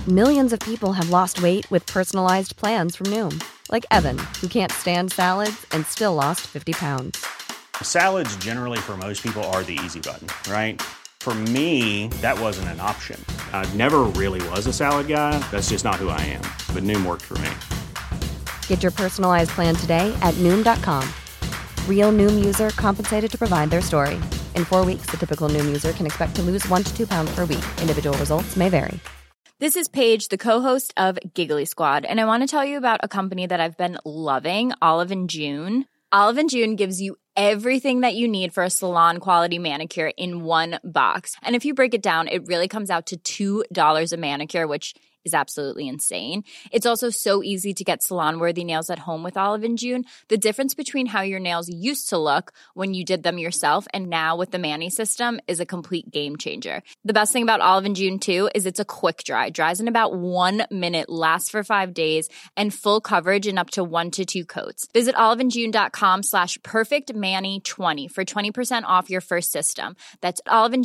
Millions of people have lost weight with personalized plans from Noom. Like Evan, who can't stand salads and still lost 50 pounds. Salads generally for most people are the easy button, right? For me, that wasn't an option. I never really was a salad guy. That's just not who I am. But Noom worked for me. Get your personalized plan today at Noom.com. Real Noom user compensated to provide their story. In 4 weeks, the typical Noom user can expect to lose 1 to 2 pounds per week. Individual results may vary. This is Paige, the co-host of Giggly Squad, and I want to tell you about a company that I've been loving, Olive & June. Olive & June gives you everything that you need for a salon-quality manicure in one box. And if you break it down, it really comes out to $2 a manicure, which is absolutely insane. It's also so easy to get salon-worthy nails at home with Olive & June. The difference between how your nails used to look when you did them yourself and now with the Mani system is a complete game changer. The best thing about Olive & June, too, is it's a quick dry. Dries in about 1 minute, lasts for 5 days, and full coverage in up to 1 to 2 coats. Visit oliveandjune.com/perfectmani20 for 20% off your first system. That's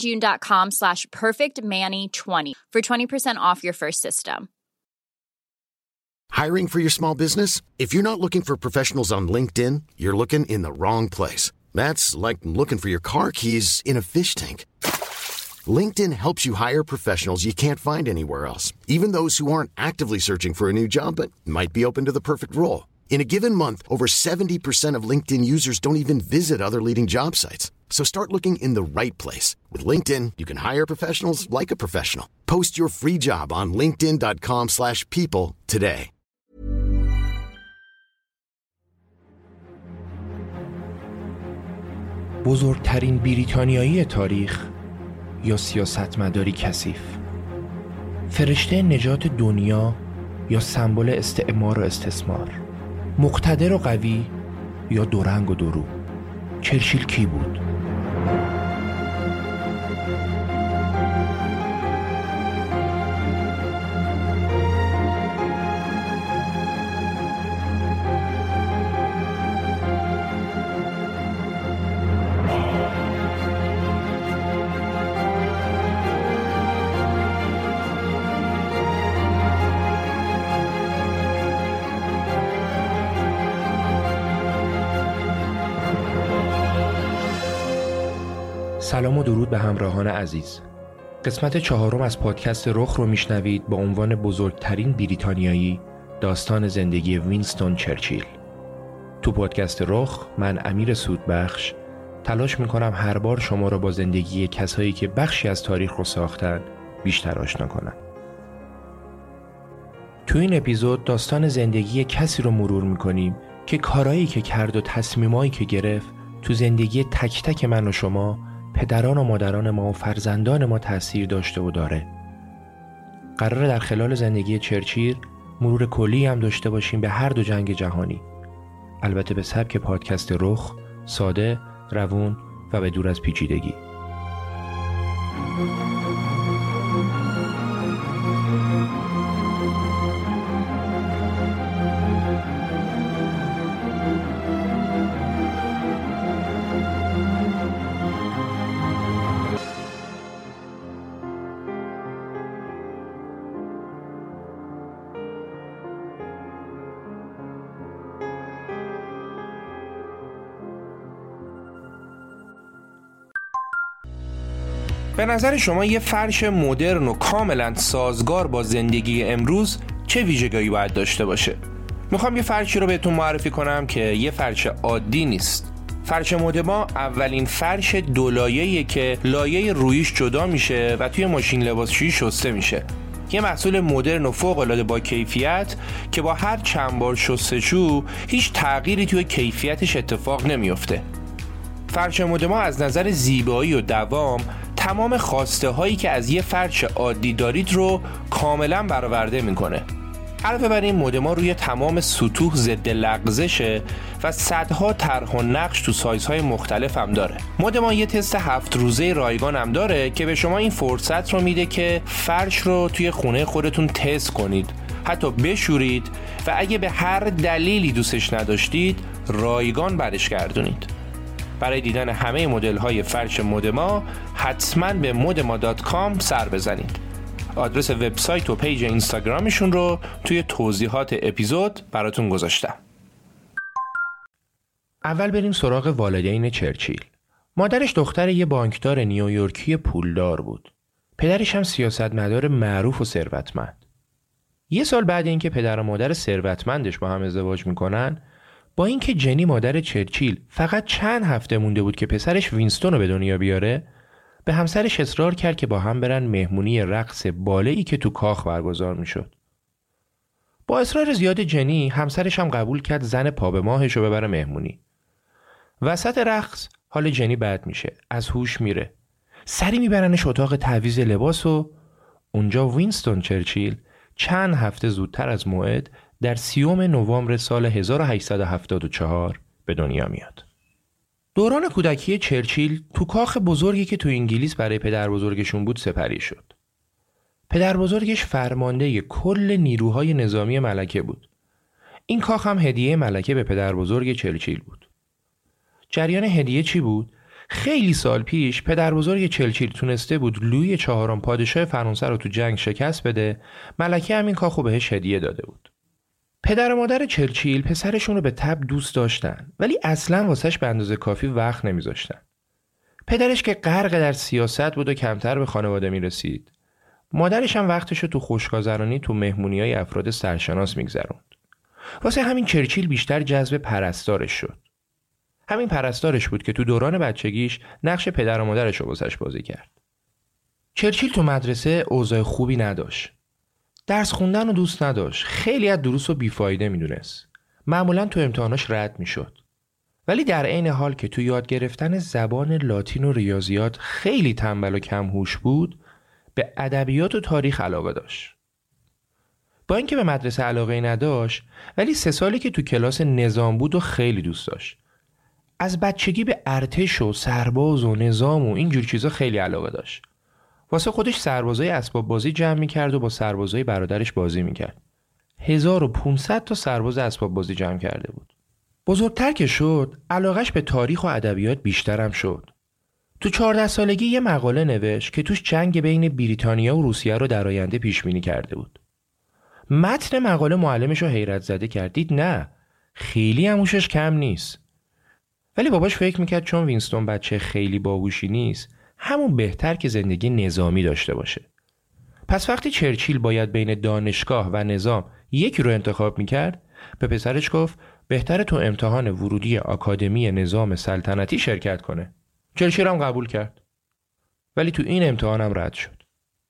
oliveandjune.com/perfectmani20 for 20% off your first system. Hiring for your small business? If you're not looking for professionals on LinkedIn, you're looking in the wrong place. That's like looking for your car keys in a fish tank. LinkedIn helps you hire professionals you can't find anywhere else, even those who aren't actively searching for a new job but might be open to the perfect role. In a given month, over 70% of LinkedIn users don't even visit other leading job sites. So start looking in the right place. With LinkedIn, you can hire professionals like a professional. Post your free job on linkedin.com/people today. بزرگترین بریتانیایی تاریخ یا سیاستمداری کثیف، فرشته نجات دنیا یا سمبل استعمار و استثمار، مقتدر و قوی یا دورنگ و درو. چرچیل کی بود؟ سلام و درود به همراهان عزیز. قسمت 4 از پادکست رخ رو میشنوید با عنوان بزرگترین بریتانیایی، داستان زندگی وینستون چرچیل. تو پادکست رخ من امیر سودبخش تلاش میکنم هر بار شما رو با زندگی کسایی که بخشی از تاریخ رو ساختن بیشتر آشنا کنم. تو این اپیزود داستان زندگی کسی رو مرور میکنیم که کارهایی که کرد و تصمیمایی که گرفت تو زندگی تک تک من و شما، پدران و مادران ما و فرزندان ما تأثیر داشته و داره. قراره در خلال زندگی چرچیل مرور کلی هم داشته باشیم به هر دو جنگ جهانی. البته به سبک پادکست رخ، ساده، روون و به دور از پیچیدگی. به نظر شما یه فرش مدرن و کاملا سازگار با زندگی امروز چه ویژگی‌هایی باید داشته باشه؟ میخوام یه فرشی رو بهتون معرفی کنم که یه فرش عادی نیست. فرش مدما اولین فرش دولایه‌ایه که لایه رویش جدا میشه و توی ماشین لباسشویی شسته میشه. یه محصول مدرن و فوق‌العاده با کیفیت که با هر چند بار شستشو هیچ تغییری توی کیفیتش اتفاق نمیفته. فرش مدما از نظر زیبایی و دوام تمام خواسته هایی که از یه فرش عادی دارید رو کاملا برآورده میکنه. علاوه بر این مدما روی تمام سطوح ضد لغزشه و صدها طرح و نقش تو سایزهای مختلف هم داره. مدما یه تست 7 روزه رایگان هم داره که به شما این فرصت رو میده که فرش رو توی خونه خودتون تست کنید، حتی بشورید و اگه به هر دلیلی دوستش نداشتید رایگان برش گردونید. برای دیدن همه مدل‌های فرش مدما حتما به modema.com سر بزنید. آدرس وبسایت و پیج اینستاگرامشون رو توی توضیحات اپیزود براتون گذاشتم. اول بریم سراغ والدین چرچیل. مادرش دختر یه بانکدار نیویورکی پولدار بود. پدرش هم سیاستمدار معروف و ثروتمند. یه سال بعد اینکه پدر و مادر ثروتمندش با هم ازدواج میکنن، با اینکه جنی مادر چرچیل فقط چند هفته مونده بود که پسرش وینستون رو به دنیا بیاره، به همسرش اصرار کرد که با هم برن مهمونی رقص باله‌ای که تو کاخ برگزار میشد. با اصرار زیاد جنی، همسرش هم قبول کرد زن پا به ماهش رو ببره مهمونی. وسط رقص حال جنی بد میشه، از هوش میره. سری میبرنش اتاق تعویض لباس و اونجا وینستون چرچیل چند هفته زودتر از موعد در 30 نوامبر سال 1874 به دنیا میاد. دوران کودکی چرچیل تو کاخ بزرگی که تو انگلیس برای پدر بزرگشون بود سپری شد. پدر بزرگش فرمانده کل نیروهای نظامی ملکه بود. این کاخ هم هدیه ملکه به پدر بزرگ چرچیل بود. جریان هدیه چی بود؟ خیلی سال پیش پدر بزرگ چرچیل تونسته بود لویی چهارم پادشاه فرانسه رو تو جنگ شکست بده، ملکه هم این کاخو بهش هدیه داده بود. پدر و مادر چرچیل پسرشون رو به تب دوست داشتن، ولی اصلاً واسش به اندازه کافی وقت نمیذاشتن. پدرش که غرق در سیاست بود و کمتر به خانواده میرسید، مادرش هم وقتش رو تو خوشگذرانی تو مهمونی‌های افراد سرشناس میگذروند. واسه همین چرچیل بیشتر جذب پرستارش شد. همین پرستارش بود که تو دوران بچگیش نقش پدر و مادرش رو واسش بازی کرد. چرچیل تو مدرسه اوضاع خوبی نداشت. درس خوندن رو دوست نداشت. خیلی از دروس رو بیفایده میدونست. معمولاً تو امتحاناش رد میشد. ولی در عین حال که تو یاد گرفتن زبان لاتین و ریاضیات خیلی تنبل و کم هوش بود، به ادبیات و تاریخ علاقه داشت. با اینکه به مدرسه علاقه نداشت، ولی 3 سالی که تو کلاس نظام بود و خیلی دوست داشت. از بچگی به ارتش و سرباز و نظام و اینجور چیزا خیلی علاقه داشت. واسه خودش سربازای اسباب بازی جمع می‌کرد و با سربازای برادرش بازی می‌کرد. 1500 تا سرباز اسباب بازی جمع کرده بود. بزرگتر که شد، علاقش به تاریخ و ادبیات بیشتر هم شد. تو 14 سالگی یه مقاله نوشت که توش جنگ بین بریتانیا و روسیه رو در آینده پیش بینی کرده بود. متن مقاله معلمش رو حیرت زده کرد. دید نه، خیلی هم هوشش کم نیست. ولی باباش فکر میکرد چون وینستون بچه خیلی باهوشی نیست، همون بهتر که زندگی نظامی داشته باشه. پس وقتی چرچیل باید بین دانشگاه و نظام یکی رو انتخاب میکرد، به پسرش گفت بهتره تو امتحان ورودی آکادمی نظام سلطنتی شرکت کنه. چرچیل هم قبول کرد. ولی تو این امتحان هم رد شد.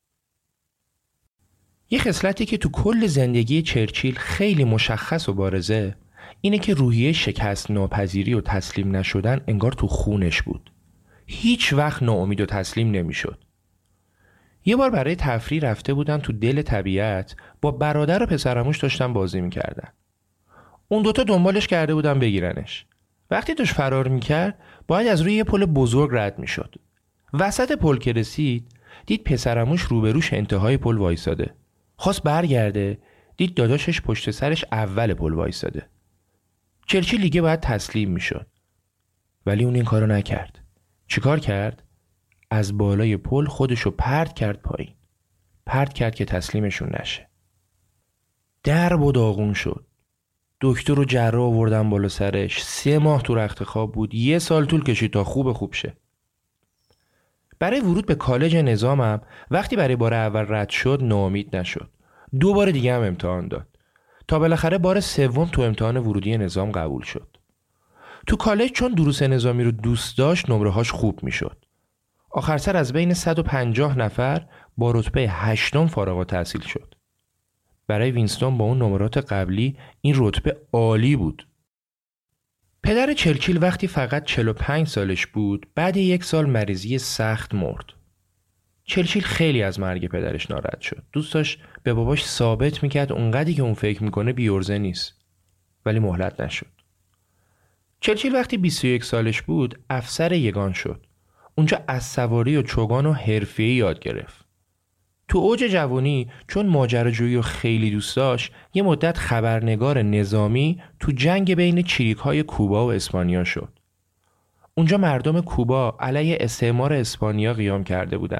یه خصلتی که تو کل زندگی چرچیل خیلی مشخص و بارزه، اینه که روحیه شکست ناپذیری و تسلیم نشدن انگار تو خونش بود. هیچ وقت ناامید و تسلیم نمیشد. یه بار برای تفریح رفته بودن تو دل طبیعت، با برادر و پسرعموش داشتن بازی میکردن. اون دوتا دنبالش کرده بودن بگیرنش. وقتی داشت فرار میکرد، باید از روی یه پل بزرگ رد میشد. وسط پل که رسید، دید پسرعموش روبروش انتهای پل وایساده. خواست برگرده، دید داداشش پشت سرش اول پل وایساده. چرچیل دیگه باید تسلیم میشد. ولی اون این کارو نکرد. چیکار کرد؟ از بالای پل خودشو پرت کرد پایین. پرت کرد که تسلیمشون نشه. درب و داغون شد. دکتر و جراح آوردن بالا سرش. 3 ماه تو رخت خواب بود. 1 سال طول کشید تا خوب شه. برای ورود به کالج نظامم وقتی برای بار اول رد شد ناامید نشد. 2 بار دیگه هم امتحان داد. تا بالاخره بار 3 تو امتحان ورودی نظام قبول شد. تو کالج چون دروس نظامی رو دوست داشت نمره‌هاش خوب میشد. آخر سر از بین 150 نفر با رتبه 8 فارغ التحصیل شد. برای وینستون با اون نمرات قبلی این رتبه عالی بود. پدر چرچیل وقتی فقط 45 سالش بود بعد 1 سال مریضی سخت مرد. چرچیل خیلی از مرگ پدرش ناراحت شد. دوست داشت به باباش ثابت میکرد اونقدری که اون فکر میکنه بی‌عرضه نیست. ولی مهلت نشد. چرچیل وقتی 21 سالش بود افسر یگان شد. اونجا اسب‌سواری و چوگان و حرفه‌ای یاد گرفت. تو اوج جوانی چون ماجراجویی رو خیلی دوست داشت یه مدت خبرنگار نظامی تو جنگ بین چریک‌های کوبا و اسپانیا شد. اونجا مردم کوبا علیه استعمار اسپانیا قیام کرده بودن.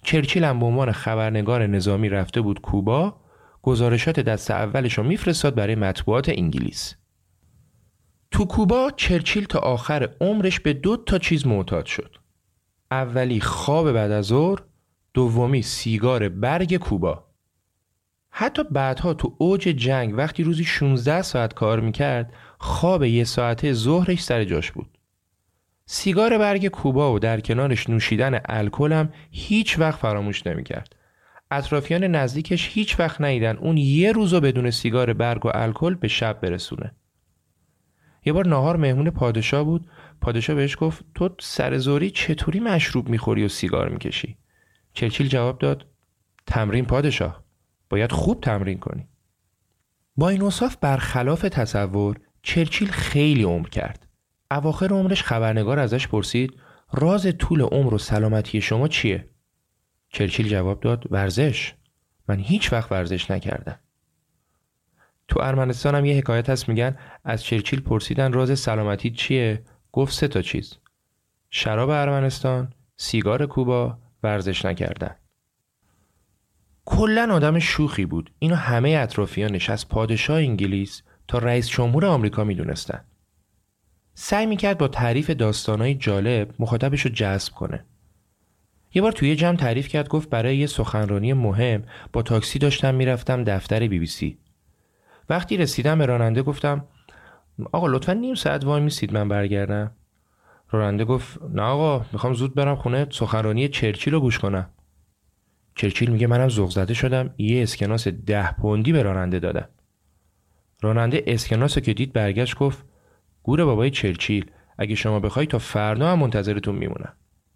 چرچیل هم به عنوان خبرنگار نظامی رفته بود کوبا، گزارشات دست اولش رو میفرستاد برای مطبوعات انگلیس. تو کوبا چرچیل تا آخر عمرش به 2 چیز معتاد شد. اولی خواب بعد از ظهر، دومی سیگار برگ کوبا. حتی بعدها تو اوج جنگ وقتی روزی 16 ساعت کار میکرد، خواب 1 ساعته ظهرش سر جاش بود. سیگار برگ کوبا و در کنارش نوشیدن الکل هم هیچ وقت فراموش نمیکرد. اطرافیان نزدیکش هیچ وقت ندیدن اون 1 روزو بدون سیگار برگ و الکل به شب برسونه. یه بار ناهار مهمون پادشاه بود. پادشاه بهش گفت تو سر ظهری چطوری مشروب میخوری و سیگار میکشی؟ چرچیل جواب داد تمرین پادشاه، باید خوب تمرین کنی. با این اوصاف برخلاف تصور چرچیل خیلی عمر کرد. اواخر عمرش خبرنگار ازش پرسید راز طول عمر و سلامتی شما چیه؟ چرچیل جواب داد ورزش. من هیچ وقت ورزش نکردم. تو ارمنستان هم یه حکایت هست، میگن از چرچیل پرسیدن راز سلامتی چیه؟ گفت 3 چیز: شراب ارمنستان، سیگار کوبا، ورزش نکردن. کلن آدم شوخی بود. اینو همه اطرافیانش از پادشاه انگلیس تا رئیس جمهور آمریکا میدونستن. سعی میکرد با تعریف داستانای جالب مخاطبش رو جذب کنه. یه بار توی یه جمع تعریف کرد، گفت برای یه سخنرانی مهم با تاکسی داشتم میرفتم دفتر BBC. وقتی رسیدم به راننده گفتم آقا لطفاً نیم ساعت وای میسید من برگردم. راننده گفت نه آقا، میخوام زود برم خونه سخنرانی چرچیل رو گوش کنم. چرچیل میگه منم ذوق زده شدم، یه اسکناس 10 پوندی به راننده دادم. راننده اسکناس رو که دید برگشت گفت گور بابای چرچیل، اگه شما بخوای تا فردا هم منتظرتون میمونم.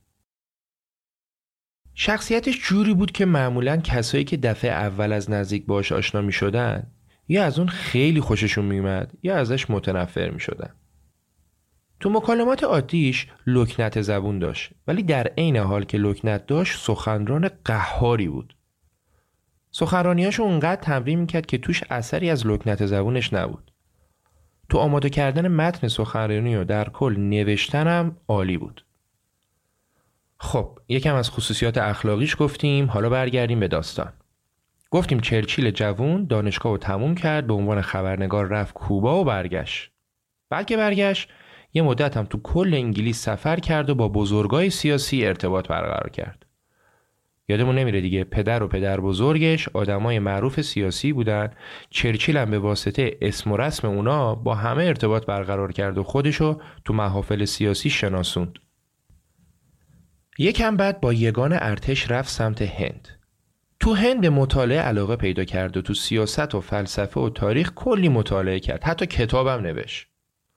شخصیتش جوری بود که معمولاً کسایی که دفعه اول از نزدیک باهاش آشنا میشدن یا از اون خیلی خوششون میومد یا ازش متنفر میشدن. تو مکالمات عادیش لکنت زبون داشت، ولی در عین حال که لکنت داشت سخنران قهاری بود. سخنرانیاشو اونقدر تمرین میکرد که توش اثری از لکنت زبونش نبود. تو آماده کردن متن سخنرانی و در کل نوشتنم عالی بود. خب یکم از خصوصیات اخلاقیش گفتیم، حالا برگردیم به داستان. گفتیم چرچیل جوون دانشگاه رو تموم کرد، به عنوان خبرنگار رفت کوبا و برگشت. بلکه برگشت یه مدت هم تو کل انگلیس سفر کرد و با بزرگای سیاسی ارتباط برقرار کرد. یادمون نمیره دیگه، پدر و پدر بزرگش آدمای معروف سیاسی بودن. چرچیل هم به واسطه اسم و رسم اونا با همه ارتباط برقرار کرد و خودشو تو محافل سیاسی شناسوند. یکم بعد با یگان ارتش رفت سمت هند. تو هند به مطالعه علاقه پیدا کرد و تو سیاست و فلسفه و تاریخ کلی مطالعه کرد، حتی کتابم نوشت.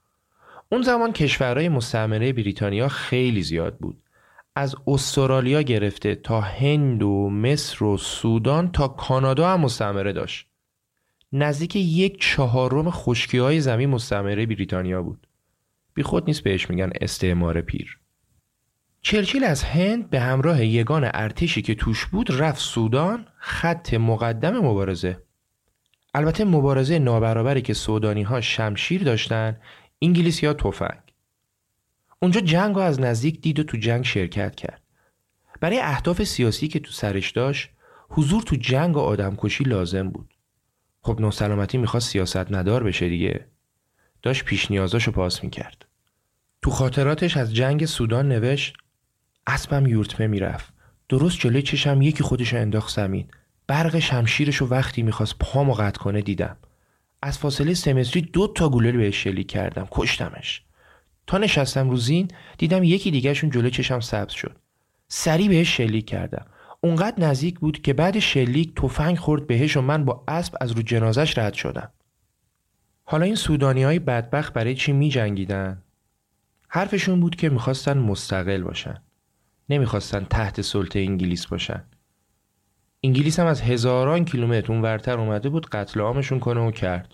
اون زمان کشورهای مستعمره بریتانیا خیلی زیاد بود. از استرالیا گرفته تا هند و مصر و سودان تا کانادا هم مستعمره داشت. نزدیک 1/4 خشکی‌های زمین مستعمره بریتانیا بود. بی خود نیست بهش میگن استعمار پیر. چرچیل از هند به همراه یگان ارتشی که توش بود رفت سودان، خط مقدم مبارزه. البته مبارزه نابرابری که سودانی‌ها شمشیر داشتن، انگلیسی‌ها تفنگ. اونجا جنگ رو از نزدیک دید و تو جنگ شرکت کرد. برای اهداف سیاسی که تو سرش داشت، حضور تو جنگ و آدمکشی لازم بود. خب ناسلامتی میخواست سیاست مدار بشه دیگه. داشت پیش نیازاشو پاس میکرد. تو خاطراتش از جنگ سودان نوشت اسبم یورتمه میرفت. درست جلوی چشم یکی خودشو انداخت زمین. برق شمشیرشو وقتی میخواست پامو قطع کنه دیدم. از فاصله 3 متری 2 گلوله بهش شلیک کردم، کشتمش. تا نشستم رو زین دیدم یکی دیگهشون جلوی چشم سبز شد. سریع بهش شلیک کردم. اونقدر نزدیک بود که بعد شلیک تفنگ خورد بهش و من با اسب از رو جنازش رد شدم. حالا این سودانیای بدبخت برای چی می جنگیدن؟ حرفشون بود که میخواستن مستقل باشن. نمیخواستن تحت سلطه انگلیس باشن. انگلیس هم از هزاران کیلومتر اونورتر اومده بود قتل عامشون کنه و کرد.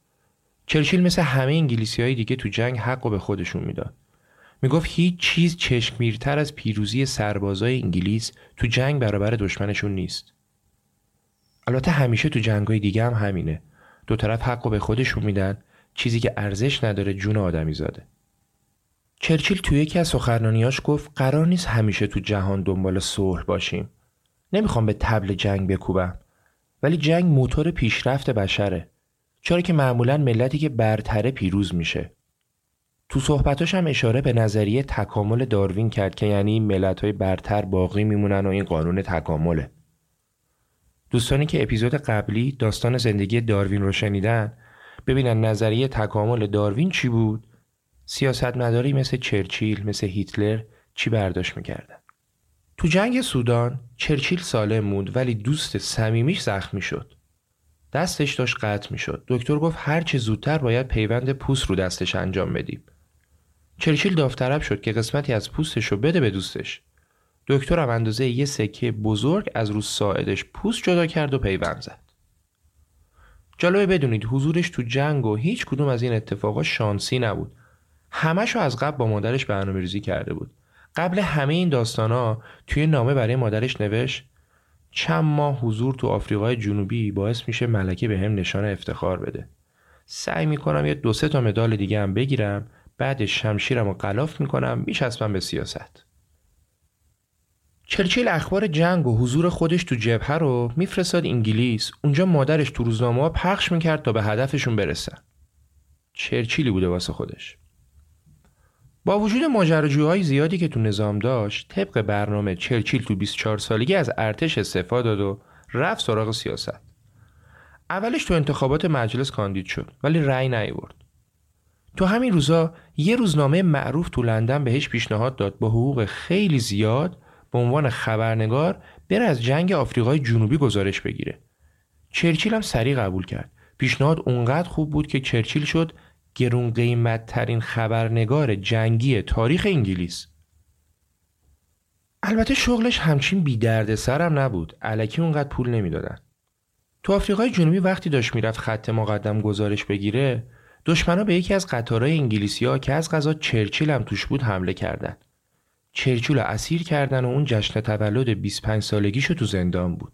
چرچیل مثل همه انگلیسی‌های دیگه تو جنگ حقو به خودشون میداد. میگفت هیچ چیز چشمگیرتر از پیروزی سربازای انگلیس تو جنگ برابر دشمنشون نیست. البته همیشه تو جنگ‌های دیگه هم همینه. دو طرف حقو به خودشون میدن، چیزی که ارزش نداره جون آدمی زاده. چرچیل توی یکی از سخنرانیاش گفت قرار نیست همیشه تو جهان دنبال صلح باشیم. نمیخوام به طبل جنگ بکوبم، ولی جنگ موتور پیشرفت بشره، چرا که معمولاً ملتی که برتره پیروز میشه. تو صحبتاش هم اشاره به نظریه تکامل داروین کرد که یعنی ملت‌های برتر باقی میمونن و این قانون تکامله. دوستانی که اپیزود قبلی داستان زندگی داروین رو شنیدن ببینن نظریه تکامل داروین چی بود، سیاستمداری مثل چرچیل، مثل هیتلر چی برداشت میکردن. تو جنگ سودان چرچیل سالم موند ولی دوست صمیمیش زخمی شد. دستش داشت قطع میشد. دکتر گفت هر چه زودتر باید پیوند پوست رو دستش انجام بدیم. چرچیل داوطلب شد که قسمتی از پوستش رو بده به دوستش. دکتر هم اندازه یه سکه بزرگ از رو ساعدش پوست جدا کرد و پیوند زد. جالبه بدونید حضورش تو جنگ و هیچ کدوم از این اتفاقا شانسی نبود. همه‌شو از قبل با مادرش برنامه‌ریزی کرده بود. قبل همه این داستانا توی نامه برای مادرش نوشت چند ماه حضور تو آفریقای جنوبی باعث میشه ملکه بهم نشان افتخار بده. سعی میکنم یه 2-3 تا مدال دیگه هم بگیرم، بعدش شمشیرمو غلاف میکنم میچسبم به سیاست. چرچیل اخبار جنگ و حضور خودش تو جبهه رو میفرستاد انگلیس، اونجا مادرش تو روزنامه‌ها پخش میکرد تا به هدفشون برسن. چرچیلی بوده واسه خودش. با وجود ماجراجوهای زیادی که تو نظام داشت، طبق برنامه چرچیل تو 24 سالگی از ارتش استعفا داد و رفت سراغ سیاست. اولش تو انتخابات مجلس کاندید شد ولی رأی نیاورد. تو همین روزا یه روزنامه معروف تو لندن بهش پیشنهاد داد با حقوق خیلی زیاد به عنوان خبرنگار بره از جنگ آفریقای جنوبی گزارش بگیره. چرچیل هم سریع قبول کرد. پیشنهاد اونقدر خوب بود که چرچیل شد گرون قیمت ترین خبرنگار جنگی تاریخ انگلیس. البته شغلش همچین بی درد سرم نبود. الکی اونقدر پول نمیدادن. تو آفریقای جنوبی وقتی داشت میرفت خط مقدم گزارش بگیره، دشمنا به یکی از قطارهای انگلیسی‌ها که از قضا چرچیل هم توش بود حمله کردن. چرچیل رو اسیر کردن و اون جشن تولد 25 سالگیشو تو زندان بود.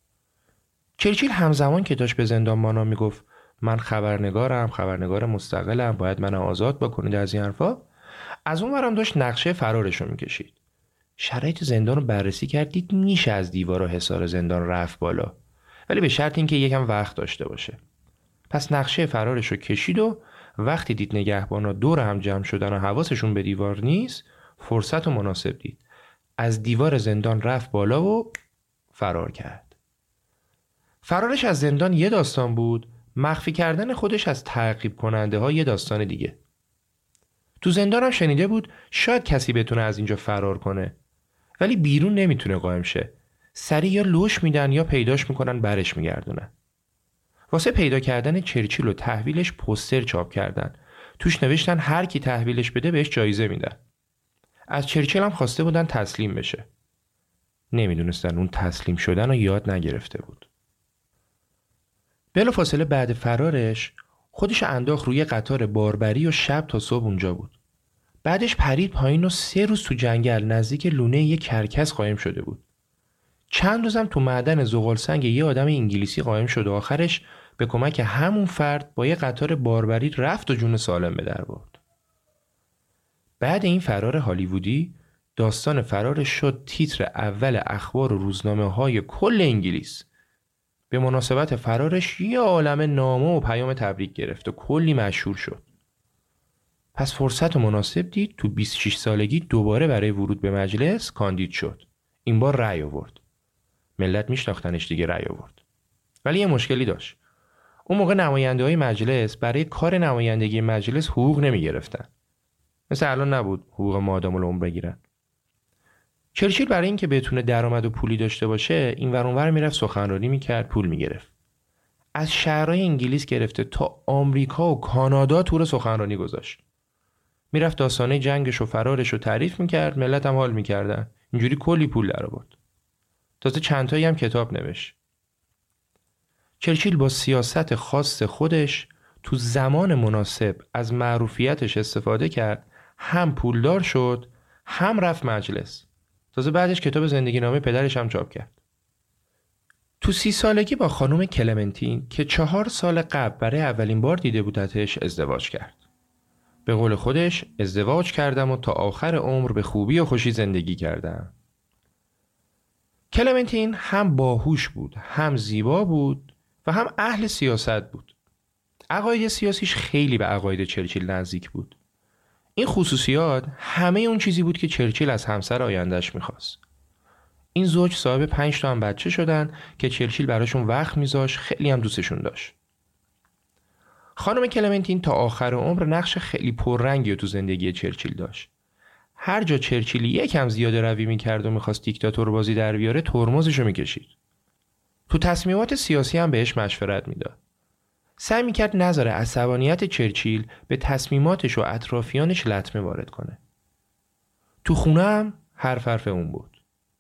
چرچیل همزمان که داشت به زندانبانا میگفت من خبرنگارم، خبرنگار مستقلم، باید منو آزاد بکنید از این حرفا، از اون ورم داشت نقشه فرارش رو میکشید. شرایط زندان رو بررسی کرد، دید میشه از دیوار و حصار زندان رفت بالا، ولی به شرط اینکه یکم وقت داشته باشه. پس نقشه فرارش رو کشید و وقتی دید نگهبانا دور هم جمع شدن و حواسشون به دیوار نیست، فرصت و مناسب دید. از دیوار زندان رفت بالا و فرار کرد. فرارش از زندان یه داستان بود، مخفی کردن خودش از تعقیب کننده ها یه داستان دیگه. تو زندان هم شنیده بود شاید کسی بتونه از اینجا فرار کنه، ولی بیرون نمیتونه قایم شه. سریع یا لوش میدن یا پیداش میکنن برش میگردونن. واسه پیدا کردن چرچیل و تحویلش پوستر چاپ کردن. توش نوشتن هر کی تحویلش بده بهش جایزه میدن. از چرچیل هم خواسته بودن تسلیم بشه. نمیدونستن اون تسلیم شدن رو یاد نگرفته بود. بلافاصله بعد فرارش خودش انداخت روی قطار باربری و شب تا صبح اونجا بود. بعدش پرید پایین و 3 روز تو جنگل نزدیک لونه یک کرکس قایم شده بود. چند روزم تو معدن زغالسنگ یه آدم انگلیسی قایم شد و آخرش به کمک همون فرد با یه قطار باربری رفت و جون سالم به در برد. بعد این فرار هالیوودی، داستان فرارش شد تیتر اول اخبار و روزنامه‌های کل انگلیس. به مناسبت فرارش یه عالمه نامه و پیام تبریک گرفت و کلی مشهور شد. پس فرصت مناسب دید تو 26 سالگی دوباره برای ورود به مجلس کاندید شد. این بار رأی آورد. ملت میشناختنش دیگه، رأی آورد. ولی یه مشکلی داشت. اون موقع نماینده‌های مجلس برای کار نمایندگی مجلس حقوق نمی‌گرفتن. مثل الان نبود حقوق مادام العمر بگیرن. چرچیل برای اینکه بتونه درآمد و پولی داشته باشه این ور اون ور میرفت سخنرانی میکرد، پول میگرفت. از شهرهای انگلیس گرفته تا آمریکا و کانادا تور سخنرانی گذاشت. میرفت داستانه جنگش و فرارش رو تعریف میکرد، ملت هم حال میکردن. اینجوری کلی پول در آورد. تازه چند تایی هم کتاب نوشت. چرچیل با سیاست خاص خودش تو زمان مناسب از معروفیتش استفاده کرد، هم پولدار شد، هم رفت مجلس. تازه بعدش کتاب زندگی نامه پدرش هم چاپ کرد. تو 30 سالگی با خانم کلمنتین که 4 سال قبل برای اولین بار دیده بودتش ازدواج کرد. به قول خودش ازدواج کردم و تا آخر عمر به خوبی و خوشی زندگی کردم. کلمنتین هم باهوش بود، هم زیبا بود و هم اهل سیاست بود. عقاید سیاسیش خیلی به عقاید چرچیل نزدیک بود. این خصوصیات همه اون چیزی بود که چرچیل از همسر آیندهش میخواست. این زوج صاحب 5 تا هم بچه شدن که چرچیل براشون وقت میذاشت، خیلی هم دوستشون داشت. خانم کلمنتین تا آخر عمر نقش خیلی پررنگی تو زندگی چرچیل داشت. هر جا چرچیل یکم زیاده روی میکرد و میخواست دیکتاتور بازی در بیاره، ترمزشو میکشید. تو تصمیمات سیاسی هم بهش مشورت میداد. سعی میکرد نذاره عصبانیت چرچیل به تصمیماتش و اطرافیانش لطمه وارد کنه. تو خونه هم حرف اون بود.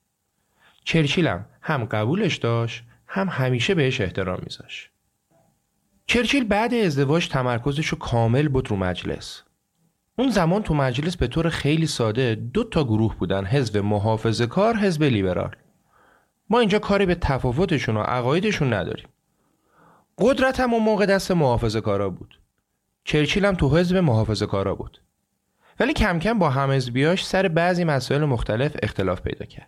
چرچیل هم قبولش داشت، هم همیشه بهش احترام میذاشت. چرچیل بعد ازدواج تمرکزش رو کامل بود رو مجلس. اون زمان تو مجلس به طور خیلی ساده 2 تا گروه بودن، حزب محافظه‌کار، حزب لیبرال. ما اینجا کاری به تفاوتشون و عقایدشون نداریم. قدرت هم اون موقع دست محافظه‌کارا بود. چرچیل هم تو حزب محافظه‌کارا بود. ولی کم کم با همحزبیاش سر بعضی مسائل مختلف اختلاف پیدا کرد.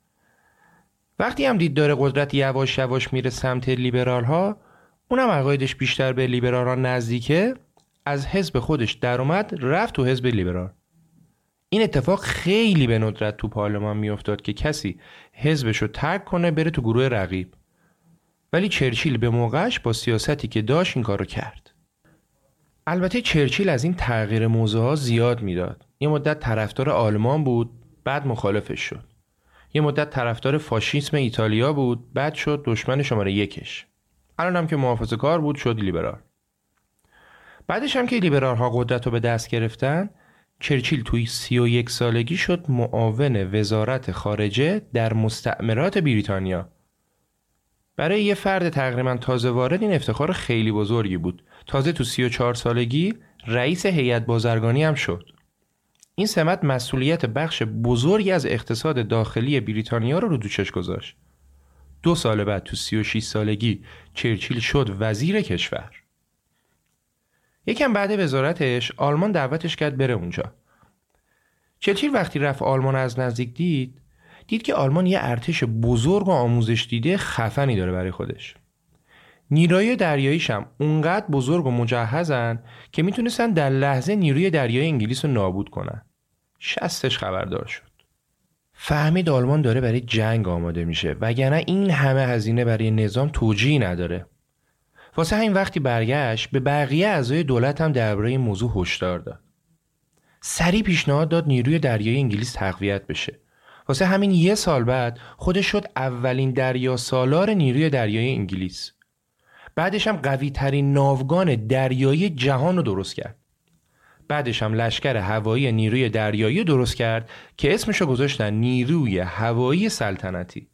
وقتی هم دید داره قدرت یواش یواش میره سمت لیبرال ها، اونم عقایدش بیشتر به لیبرال ها نزدیکه، از حزب خودش در اومد رفت تو حزب لیبرال. این اتفاق خیلی به ندرت تو پارلمان میافتاد که کسی حزبشو ترک کنه بره تو گروه رقیب. ولی چرچیل به موقعش با سیاستی که داشت این کارو کرد. البته چرچیل از این تغییر موضوعها زیاد میداد. یه مدت طرفدار آلمان بود، بعد مخالفش شد. یه مدت طرفدار فاشیسم ایتالیا بود، بعد شد دشمن شماره 1. الان هم که محافظه‌کار بود شد لیبرال. بعدش هم که لیبرال ها قدرت رو به دست گرفتن، چرچیل توی 31 سالگی شد معاون وزارت خارجه در مستعمرات بریتانیا. برای یه فرد تقریبا تازه وارد این افتخار خیلی بزرگی بود. تازه تو 34 سالگی رئیس هیئت بازرگانی هم شد. این سمت مسئولیت بخش بزرگی از اقتصاد داخلی بریتانیا رو دوشش گذاشت. 2 سال بعد تو 36 سالگی چرچیل شد وزیر کشور. یکم بعد وزارتش آلمان دعوتش کرد بره اونجا. چرچیل وقتی رفت آلمان از نزدیک دید که آلمان یه ارتش بزرگ و آموزش دیده خفنی داره برای خودش. نیروی دریاییش هم اونقدر بزرگ و مجهزن که میتونستن در لحظه نیروی دریایی انگلیس رو نابود کنن. شستش خبردار شد. فهمید آلمان داره برای جنگ آماده میشه، وگرنه این همه هزینه برای نظام توجیهی نداره. واسه همین وقتی برگشت به بقیه اعضای دولت هم درباره این موضوع هشدار داد. سریع پیشنهاد داد نیروی دریایی انگلیس تقویت بشه. واسه همین 1 سال بعد خودش شد اولین دریا سالار نیروی دریایی انگلیس. بعدش هم قوی ترین ناوگان دریایی جهان رو درست کرد. بعدش هم لشکر هوایی نیروی دریایی درست کرد که اسمشو گذاشتن نیروی هوایی سلطنتی.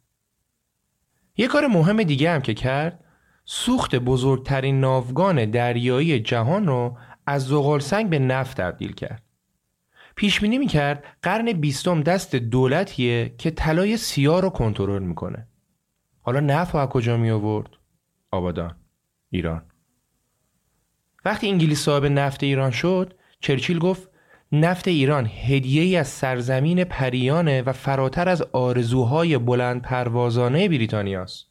یه کار مهم دیگه هم که کرد، سوخت بزرگترین ناوگان دریایی جهان رو از زغالسنگ به نفت تبدیل کرد. پیش بینی می‌کرد قرن 20 دست دولتیه که طلای سیاه رو کنترل میکنه. حالا نفت از کجا می آورد؟ آبادان، ایران. وقتی انگلیس صاحب نفت ایران شد، چرچیل گفت نفت ایران هدیه‌ای از سرزمین پریانه و فراتر از آرزوهای بلند پروازانه بریتانیاست.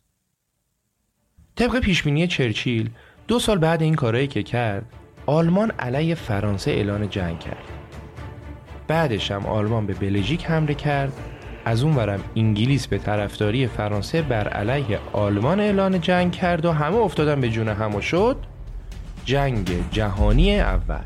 طبق پیشبینی چرچیل 2 سال بعد این کارایی که کرد، آلمان علیه فرانسه اعلان جنگ کرد. بعدش هم آلمان به بلژیک حمله کرد. از اون ورم انگلیس به طرفداری فرانسه بر علیه آلمان اعلان جنگ کرد و همه افتادن به جون هم و شد جنگ جهانی اول.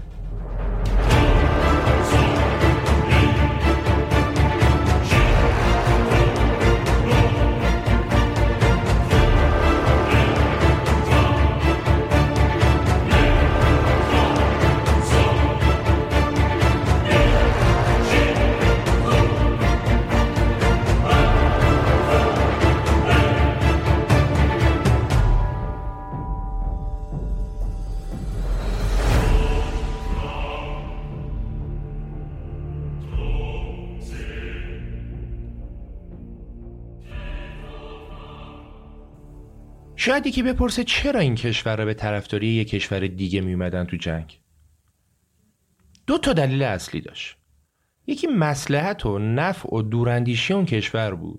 شاید یکی بپرسه چرا این کشورها به طرفداری یک کشور دیگه می اومدن تو جنگ؟ 2 تا دلیل اصلی داشت. یکی مصلحت و نفع و دوراندیشی اون کشور بود.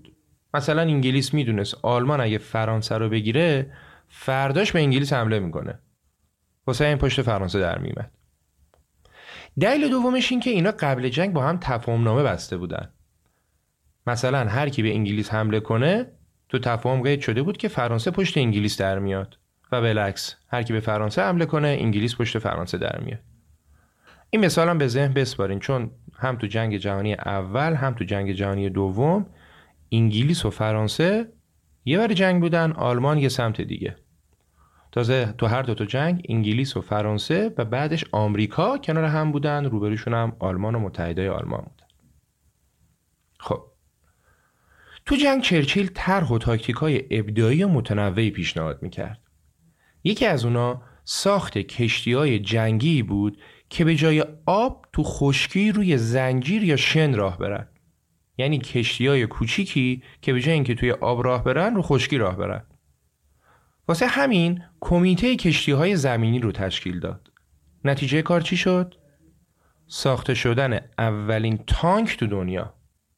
مثلا انگلیس میدونست آلمان اگه فرانسه رو بگیره فرداش به انگلیس حمله میکنه. واسه این پشت فرانسه در میومد. دلیل دومش این که اینا قبل جنگ با هم تفاهمنامه بسته بودن. مثلا هر کی به انگلیس حمله کنه تو تفاهم قید شده بود که فرانسه پشت انگلیس در میاد و بالعکس هر کی به فرانسه حمله کنه انگلیس پشت فرانسه در میاد. این مثالم به ذهن بسپارین چون هم تو جنگ جهانی اول هم تو جنگ جهانی دوم انگلیس و فرانسه یه ور جنگ بودن، آلمان یه سمت دیگه. تازه تو هر دو تا جنگ انگلیس و فرانسه و بعدش آمریکا کنار هم بودن، روبروشون هم آلمان و متحدای آلمان بودن. خب تو جنگ چرچیل طرح و تاکتیک‌های ابداعی و متنوعی پیشنهاد می‌کرد. یکی از اونا ساخت کشتی‌های جنگی بود که به جای آب تو خشکی روی زنجیر یا شن راه برن. یعنی کشتی‌های کوچیکی که به جای اینکه توی آب راه برن رو خشکی راه برن. واسه همین کمیته کشتی‌های زمینی رو تشکیل داد. نتیجه کار چی شد؟ ساخته شدن اولین تانک تو دنیا.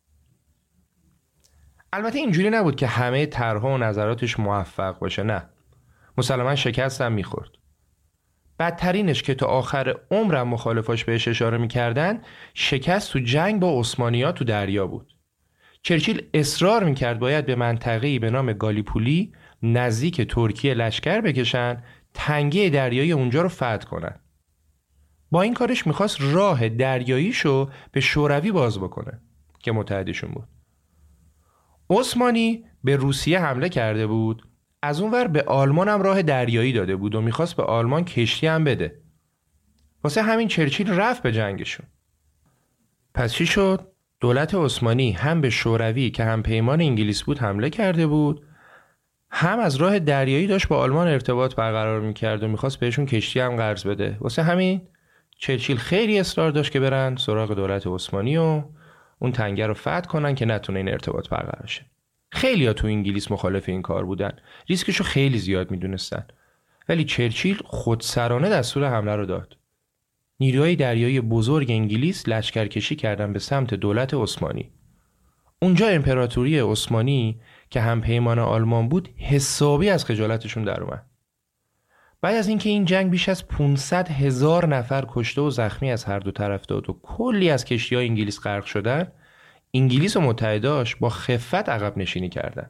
البته اینجوری نبود که همه طرح‌ها و نظراتش موفق باشه، نه. مسلماً شکست هم می‌خورد. بدترینش که تا آخر عمرم مخالفاش بهش اشاره می‌کردن، شکست تو جنگ با عثمانی‌ها تو دریا بود. چرچیل اصرار می‌کرد باید به منطقه‌ای به نام گالیپولی نزدیک ترکیه لشکر بکشن، تنگه دریایی اونجا رو فتح کنن. با این کارش می‌خواست راه دریاییشو به شوروی باز بکنه که متحدشون بود. عثمانی به روسیه حمله کرده بود، از اونور به آلمان هم راه دریایی داده بود و میخواست به آلمان کشتی هم بده. واسه همین چرچیل رفت به جنگشون. پس چی شد؟ دولت عثمانی هم به شوروی که هم پیمان انگلیس بود حمله کرده بود، هم از راه دریایی داشت با آلمان ارتباط برقرار میکرد و میخواست بهشون کشتی هم قرض بده. واسه همین چرچیل خیلی اصرار داشت که برن سراغ دولت عثمانی و اون تنگه رو فتح کنن که نتونه این ارتباط برقرار شه. خیلی‌ها تو انگلیس مخالف این کار بودن. ریسکشو خیلی زیاد میدونستن. ولی چرچیل خودسرانه دستور حمله رو داد. نیروهای دریایی بزرگ انگلیس لشکرکشی کردن به سمت دولت عثمانی. اونجا امپراتوری عثمانی که هم پیمان آلمان بود حسابی از خجالتشون در اومد. بعد از اینکه این جنگ بیش از 500,000 نفر کشته و زخمی از هر دو طرف داد و کلی از کشتی‌های انگلیس غرق شدن، انگلیس و متحداش با خفت عقب نشینی کردن.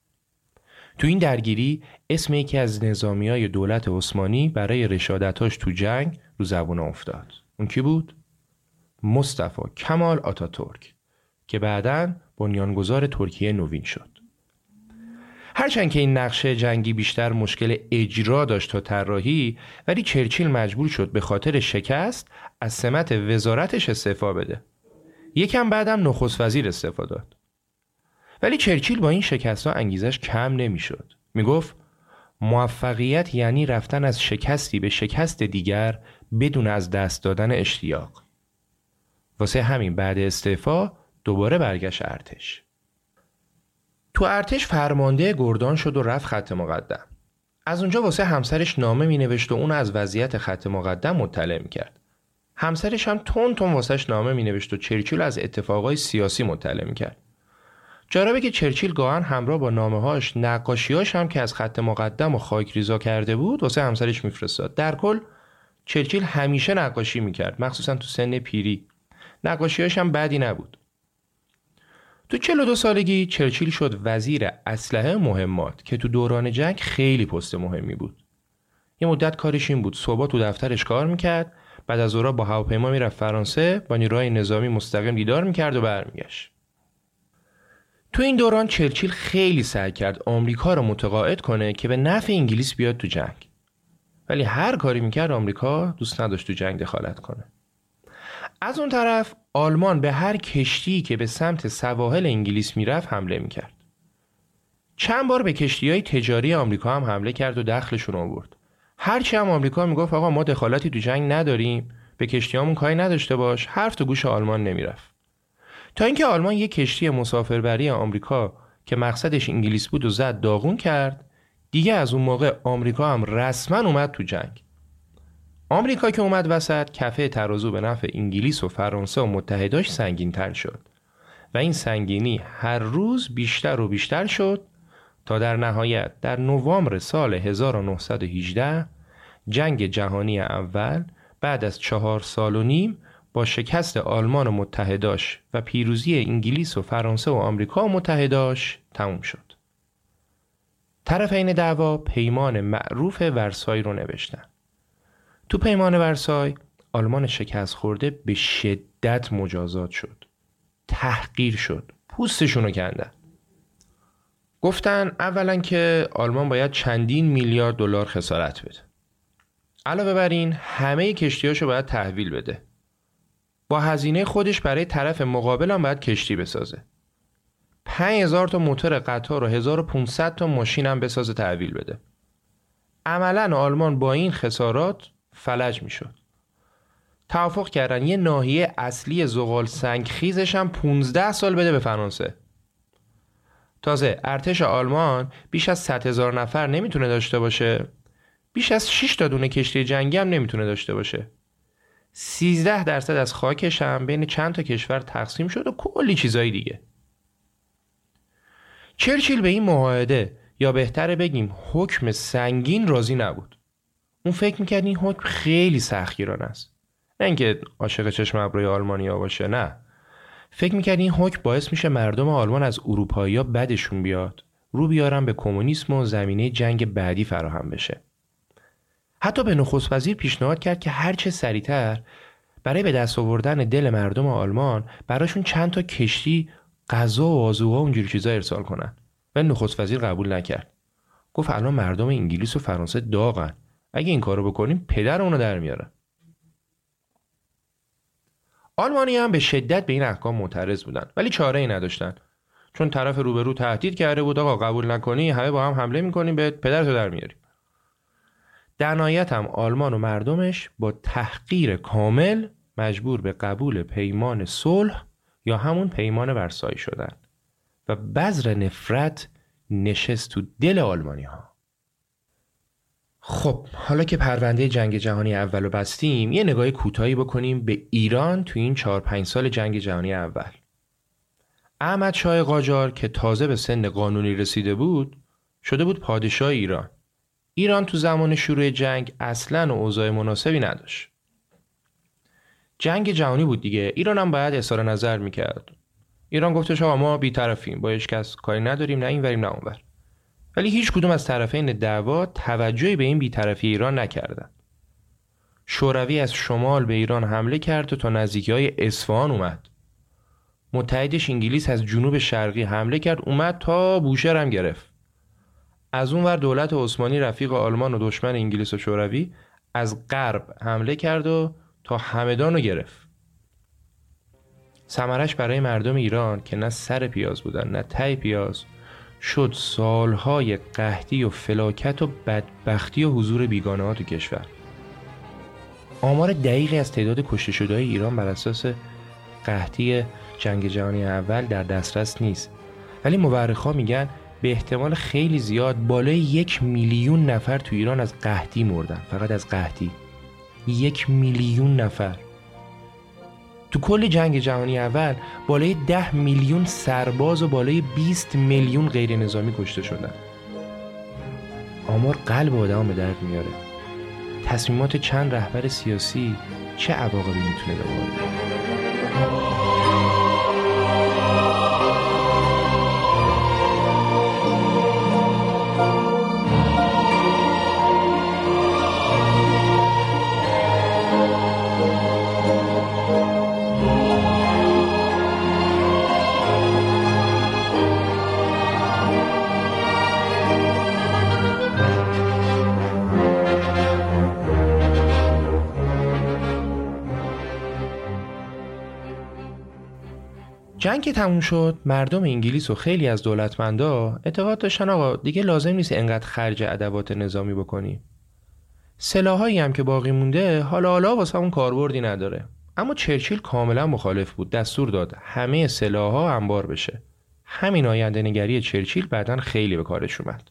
تو این درگیری اسم یکی از نظامیای دولت عثمانی برای رشادتاش تو جنگ رو زبون افتاد. اون کی بود؟ مصطفی کمال آتاتورک که بعداً بنیانگذار ترکیه نوین شد. هرچند که این نقشه جنگی بیشتر مشکل اجرا داشت تا طراحی، ولی چرچیل مجبور شد به خاطر شکست از سمت وزارتش استعفا بده. یکم بعدم نخست وزیر استعفا داد. ولی چرچیل با این شکست‌ها انگیزش کم نمی‌شد. میگفت موفقیت یعنی رفتن از شکستی به شکست دیگر بدون از دست دادن اشتیاق. واسه همین بعد استعفا دوباره برگشت ارتش. تو ارتش فرمانده گردان شد و رفت خط مقدم. از اونجا واسه همسرش نامه مینوشت و اون از وضعیت خط مقدم مطلع می‌کرد. همسرش هم تون واسش نامه مینوشت و چرچیل از اتفاقای سیاسی مطلع می‌کرد. جالبه که چرچیل گاهن همراه با نامه‌هاش نقاشی‌هاش هم که از خط مقدم و خاکریزا کرده بود واسه همسرش میفرستاد. در کل چرچیل همیشه نقاشی می‌کرد، مخصوصا تو سن پیری. نقاشی‌هاش هم بدی نبود. تو 42 سالگی چرچیل شد وزیر اسلحه مهمات که تو دوران جنگ خیلی پست مهمی بود. یه مدت کارش این بود صبح تو دفترش کار می‌کرد، بعد از اونها با هواپیما میرفت فرانسه، با نیروهای نظامی مستقیم دیدار می‌کرد و برمیگشت. تو این دوران چرچیل خیلی سعی کرد آمریکا رو متقاعد کنه که به نفع انگلیس بیاد تو جنگ. ولی هر کاری میکرد آمریکا دوست نداشت تو جنگ دخالت کنه. از اون طرف آلمان به هر کشتی که به سمت سواحل انگلیس میرفت حمله میکرد. چند بار به کشتی‌های تجاری آمریکا هم حمله کرد و دخلشون آورد. هرچی هم آمریکا میگفت آقا ما دخالتی تو جنگ نداریم، به کشتیامون کاری نداشته باش، حرف تو گوش آلمان نمیرفت. تا اینکه آلمان یک کشتی مسافربری آمریکا که مقصدش انگلیس بود و زد داغون کرد، دیگه از اون موقع آمریکا هم رسما اومد تو جنگ. آمریکا که اومد وسط، کفه ترازو به نفع انگلیس و فرانسه و متحداش سنگین تر شد و این سنگینی هر روز بیشتر و بیشتر شد تا در نهایت در نوامبر سال 1918 جنگ جهانی اول بعد از 4 سال و نیم با شکست آلمان و متحداش و پیروزی انگلیس و فرانسه و آمریکا و متحداش تموم شد. طرفین دعوا پیمان معروف ورسای رو نوشتن. تو پیمان ورسای آلمان شکست خورده به شدت مجازات شد. تحقیر شد. پوستشونو کندن. گفتن اولا که آلمان باید چندین میلیارد دلار خسارت بده. علاوه بر این همه کشتیاشو باید تحویل بده. با هزینه خودش برای طرف مقابل هم باید کشتی بسازه. 5000 تا موتور قطار و 1500 تا ماشین هم بسازه تحویل بده. عملاً آلمان با این خسارات فلج میشد. توافق کردن یه ناحیه اصلی زغال سنگ خیزش هم 15 سال بده به فرانسه. تازه ارتش آلمان بیش از 100,000 نفر نمیتونه داشته باشه. بیش از 6 تا دونه کشتی جنگی هم نمیتونه داشته باشه. 13% از خاکش هم بین چند تا کشور تقسیم شد و کلی چیزای دیگه. چرچیل به این معاهده یا بهتره بگیم حکم سنگین راضی نبود. اون فکر میکرد این حکم خیلی سختگیرانه است. نه اینکه عاشق چشم ابروی آلمانیا باشه، نه. فکر میکرد این حکم باعث میشه مردم آلمان از اروپایی‌ها بدشون بیاد، رو بیارن به کمونیسم و زمینه جنگ بعدی فراهم بشه. حتی به نخست وزیر پیشنهاد کرد که هرچه سریعتر برای به دست آوردن دل مردم آلمان براشون چند تا کشتی غذا و آذوقه و اونجوری چیزا ارسال کنن. و نخست وزیر قبول نکرد. گفت الان مردم انگلیس و فرانسه داغن. اگه این کارو بکنیم پدر اونو در میارن. آلمانی هم به شدت به این احکام معترض بودن، ولی چاره‌ای نداشتن. چون طرف روبرو تهدید کرده بود آقا قبول نکنی همه با هم حمله میکنیم به پدرتو در میاریم. در نهایت هم آلمان و مردمش با تحقیر کامل مجبور به قبول پیمان صلح یا همون پیمان ورسای شدن و بذر نفرت نشست تو دل آلمانی ها. خب حالا که پرونده جنگ جهانی اول رو بستیم یه نگاه کوتاهی بکنیم به ایران تو این 4-5 سال جنگ جهانی اول. احمد شاه قاجار که تازه به سن قانونی رسیده بود شده بود پادشاه ایران. ایران تو زمان شروع جنگ اصلاً اوضاع مناسبی نداشت. جنگ جهانی بود دیگه، ایران هم باید اظهار نظر میکرد. ایران گفتش آقا ما بی‌طرفیم، با هیچ کس کاری نداریم، نه اینوریم نه اونور. ولی هیچ کدوم از طرفین دعوا توجهی به این بی‌طرفی ایران نکردن. شوروی از شمال به ایران حمله کرد و تا نزدیکی‌های اصفهان اومد. متحدش انگلیس از جنوب شرقی حمله کرد اومد تا بوشهر هم گرفت. از اونور دولت عثمانی رفیق آلمان و دشمن انگلیس و شوروی از غرب حمله کرد و تا همدان رو گرفت. ثمرش برای مردم ایران که نه سر پیاز بودن نه ته پیاز شد سالهای قحطی و فلاکت و بدبختی و حضور بیگانه‌ها تو کشور. آمار دقیقی از تعداد کشته شده‌های ایران بر اساس قحطی جنگ جهانی اول در دسترس نیست، ولی مورخا میگن به احتمال خیلی زیاد بالای 1 میلیون نفر تو ایران از قحطی مردن. فقط از قحطی 1 میلیون نفر. تو کل جنگ جهانی اول بالای 10 میلیون سرباز و بالای 20 میلیون غیر نظامی کشته شدن. آمار قلب آدم به درد میاره. تصمیمات چند رهبر سیاسی چه عواقبی میتونه داره؟ جنگ که تموم شد مردم انگلیس و خیلی از دولتمندا اعتقاد داشتن آقا دیگه لازم نیست انقدر خرج ادوات نظامی بکنیم. سلاحایی هم که باقی مونده حالا واسه اون کاربردی نداره. اما چرچیل کاملا مخالف بود، دستور داد همه سلاح‌ها انبار بشه. همین آینده نگری چرچیل بعداً خیلی به کارش اومد.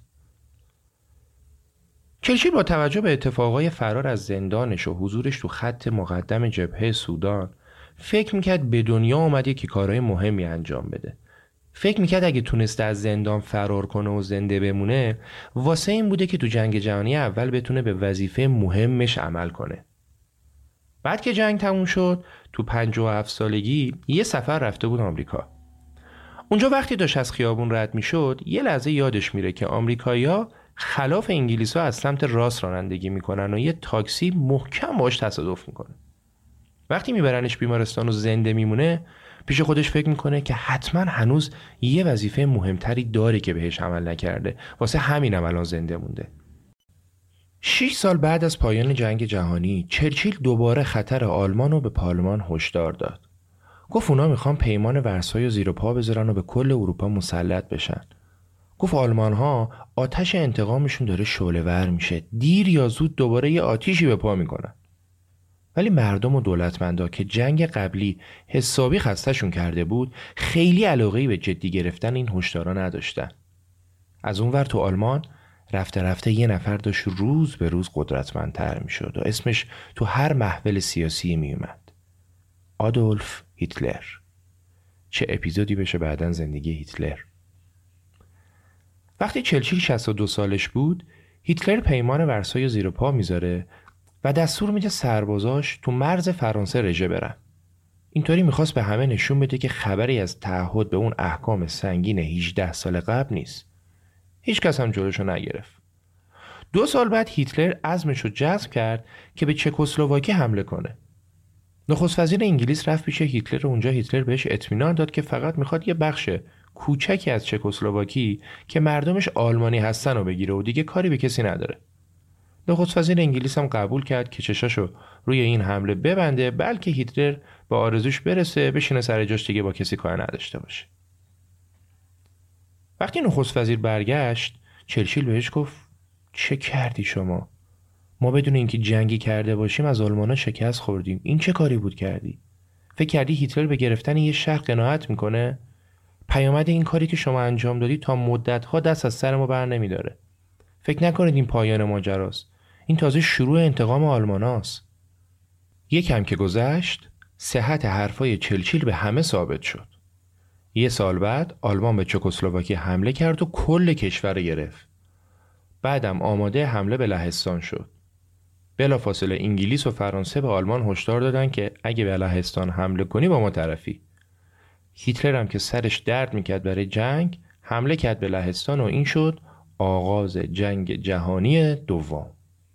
چرچیل با توجه به اتفاقای فرار از زندانش و حضورش تو خط مقدم جبهه سودان فکر میکرد به دنیا اومده که کارهای مهمی انجام بده. فکر میکرد اگه تونسته از زندان فرار کنه و زنده بمونه واسه این بوده که تو جنگ جهانی اول بتونه به وظیفه مهمش عمل کنه. بعد که جنگ تموم شد تو 57 سالگی یه سفر رفته بود آمریکا. اونجا وقتی داشت از خیابون رد میشد یه لحظه یادش میره که آمریکایی‌ها خلاف انگلیس‌ها از سمت راست رانندگی میکنن و یه تاکسی محکم باش تصادف میکنه. وقتی میبرنش بیمارستان و زنده میمونه پیش خودش فکر میکنه که حتما هنوز یه وظیفه مهمتری داره که بهش عمل نکرده، واسه همینم الان زنده مونده. 6 سال بعد از پایان جنگ جهانی چرچیل دوباره خطر آلمان رو به پارلمان هشدار داد. گفت اونا میخوان پیمان ورسای زیر پا بذارن و به کل اروپا مسلط بشن. گفت آلمان ها آتش انتقامشون داره شعله‌ور میشه، دیر یا زود دوباره یه آتیشی به پا میکنن. ولی مردم و دولتمندا که جنگ قبلی حسابی خسته‌شون کرده بود خیلی علاقه‌ای به جدی گرفتن این هشدارا نداشتن. از اونور تو آلمان رفته رفته یه نفر داشت روز به روز قدرتمندتر میشد و اسمش تو هر محفل سیاسی میومد. آدولف هیتلر. چه اپیزودی بشه بعدن زندگی هیتلر. وقتی چرچیل 62 سالش بود هیتلر پیمان ورسای زیر پا میذاره و دستور میده سربازاش تو مرز فرانسه رژه برن. اینطوری میخواست به همه نشون بده که خبری از تعهد به اون احکام سنگین 18 سال قبل نیست. هیچ کس هم جلوشو نگرفت. 2 سال بعد هیتلر عزمشو جزم کرد که به چکسلواکی حمله کنه. نخست وزیر انگلیس رفت پیش هیتلر و اونجا هیتلر بهش اطمینان داد که فقط میخواد یه بخش کوچکی از چکسلواکی که مردمش آلمانی هستن رو بگیره و دیگه کاری به کسی نداره. نخست وزیر انگلیس هم قبول کرد که چشاشو روی این حمله ببنده بلکه هیتلر با آرزوش برسه بشینه سر جاش دیگه با کسی کار نداشته باشه. وقتی نخست وزیر برگشت چرچیل بهش گفت چه کردی شما؟ ما بدون اینکه جنگی کرده باشیم از آلمانا شکست خوردیم. این چه کاری بود کردی؟ فکر کردی هیتلر به گرفتن یه شهر قناعت میکنه؟ پیامد این کاری که شما انجام دادی تا مدت‌ها دست از سر ما بر نمیداره. فکر نکنید این پایان ماجراست. این تازه شروع انتقام آلماناست. یکم که گذشت صحت حرفای چرچیل به همه ثابت شد. 1 سال بعد آلمان به چکسلواکی حمله کرد و کل کشور گرفت. بعدم آماده حمله به لهستان شد. بلافاصله انگلیس و فرانسه به آلمان هشدار دادن که اگه به لهستان حمله کنی با ما طرفی. هیتلر هم که سرش درد میکرد برای جنگ حمله کرد به لهستان و این شد آغاز جنگ جهانی دوم.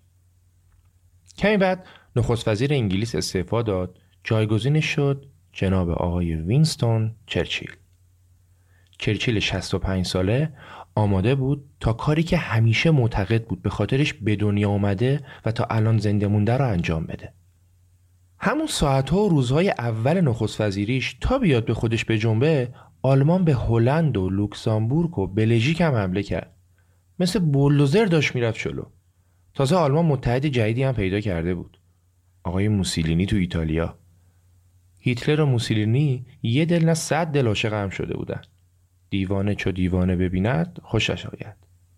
کمی بعد نخست وزیر انگلیس استعفا داد، جایگزینش شد جناب آقای وینستون چرچیل. چرچیل 65 ساله آماده بود تا کاری که همیشه معتقد بود به خاطرش به دنیا آمده و تا الان زنده مونده رو انجام بده. همون ساعتها و روزهای اول نخست وزیریش تا بیاد به خودش بجنبه آلمان به هلند و لوکزامبورگ و بلژیک هم حمله کرد. مثل بولدوزر داشت میرفت جلو. تازه آلمان متحد جدیدی هم پیدا کرده بود. آقای موسولینی تو ایتالیا. هیتلر و موسولینی یه دل نه 100 دل عاشق هم شده بودن. دیوانه چو دیوانه ببیند خوشش آید.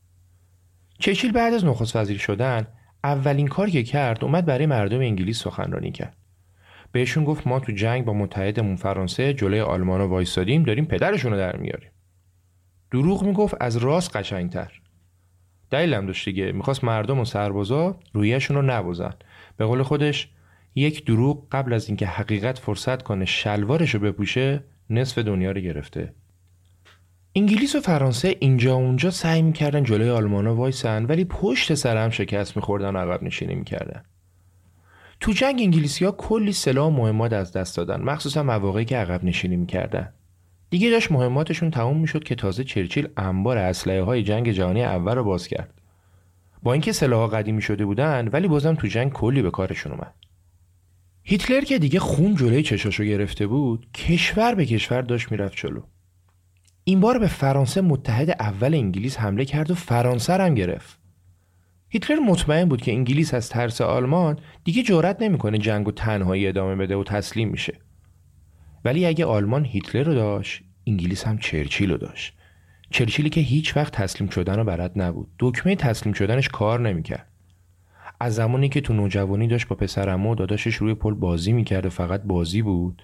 چرچیل بعد از نخست وزیر شدن اولین کار که کرد اومد برای مردم انگلیس سخنرانی کرد. بهشون گفت ما تو جنگ با متحدمون فرانسه جلوی آلمانا وایسادیم، داریم پدرشون رو در میاریم. دروغ میگفت از راست قشنگتر. دلیل هم داشت دیگه، میخواست مردم و سربازا رویشون رو نبازن. به قول خودش یک دروغ قبل از اینکه حقیقت فرصت کنه شلوارشو بپوشه نصف دنیا رو گرفته. انگلیس و فرانسه اینجا اونجا سعی میکردن جلوی آلمانا وایسن ولی پشت سر هم شکست میخوردن و عقب نشینی میکردن. تو جنگ انگلیسی‌ها کلی سلاح و مهمات از دست دادن، مخصوصا مواقعی که عقب نشینی میکردن. دیگه داشت مهماتشون تموم میشد که تازه چرچیل انبار اسلحه‌های جنگ جهانی اول رو باز کرد. با اینکه سلاح‌ها قدیمی شده بودن ولی بازم تو جنگ کلی به کارشون اومد. هیتلر که دیگه خون جلوی چشاشو گرفته بود، کشور به کشور داشت میرفت جلو. این بار به فرانسه متحد اول انگلیس حمله کرد و فرانسه هم گرفت. هیتلر مطمئن بود که انگلیس از ترس آلمان دیگه جرئت نمیکنه جنگو تنهایی ادامه بده و تسلیم میشه. ولی اگه آلمان هیتلر رو داشت، انگلیس هم چرچیل رو داشت. چرچیلی که هیچ وقت تسلیم شدن رو بلد نبود. دکمه تسلیم شدنش کار نمیکرد. از زمانی که تو نوجوانی داشت با پسرعمو و داداشش روی پل بازی میکرد و فقط بازی بود،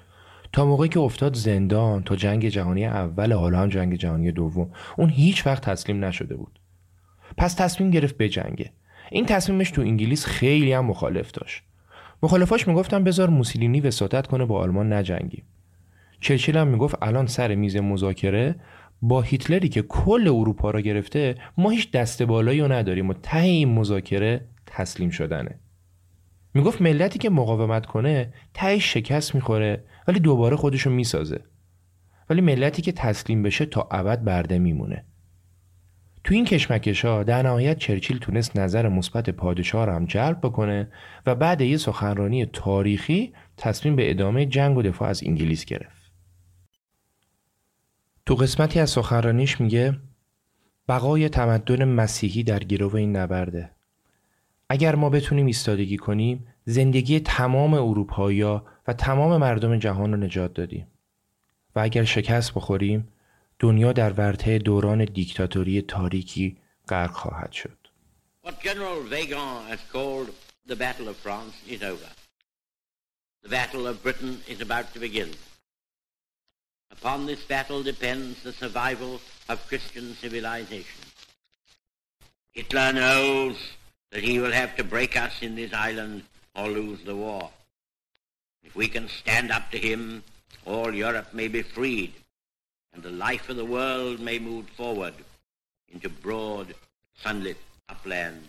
تا موقعی که افتاد زندان تا جنگ جهانی اول، حالا هم جنگ جهانی دوم، اون هیچ وقت تسلیم نشده بود. پس تصمیم گرفت بجنگه. این تصمیمش تو انگلیس خیلی هم مخالف داشت. مخالفاش میگفتن بذار موسولینی وساطت کنه با آلمان نجنگیم. چرچیل هم میگفت الان سر میز مذاکره با هیتلری که کل اروپا را گرفته ما هیچ دست بالایی رو نداریم و ته این مذاکره تسلیم شدنه. میگفت ملتی که مقاومت کنه تهش شکست میخوره ولی دوباره خودشو میسازه، ولی ملتی که تسلیم بشه تا ابد برده میمونه. تو این کشمکش‌ها در نهایت چرچیل تونست نظر مثبت پادشاه را هم جلب بکنه و بعد یه سخنرانی تاریخی تصمیم به ادامه جنگ و دفاع از انگلیس گرفت. تو قسمتی از سخنرانیش میگه بقای تمدن مسیحی در گرو این نبرده. اگر ما بتونیم ایستادگی کنیم زندگی تمام اروپایی‌ها و تمام مردم جهان رو نجات دادیم و اگر شکست بخوریم دنیا در ورطه دوران دیکتاتوری تاریکی غرق خواهد شد. What General Weygand has called the Battle of France is over. The battle of Britain is about to begin. Upon this battle depends the survival of Christian civilization. Hitler knows that he will have to break us in this island or lose the war. If we can stand up to him, all Europe may be freed. And the life of the world may move forward into broad, sunlit upland.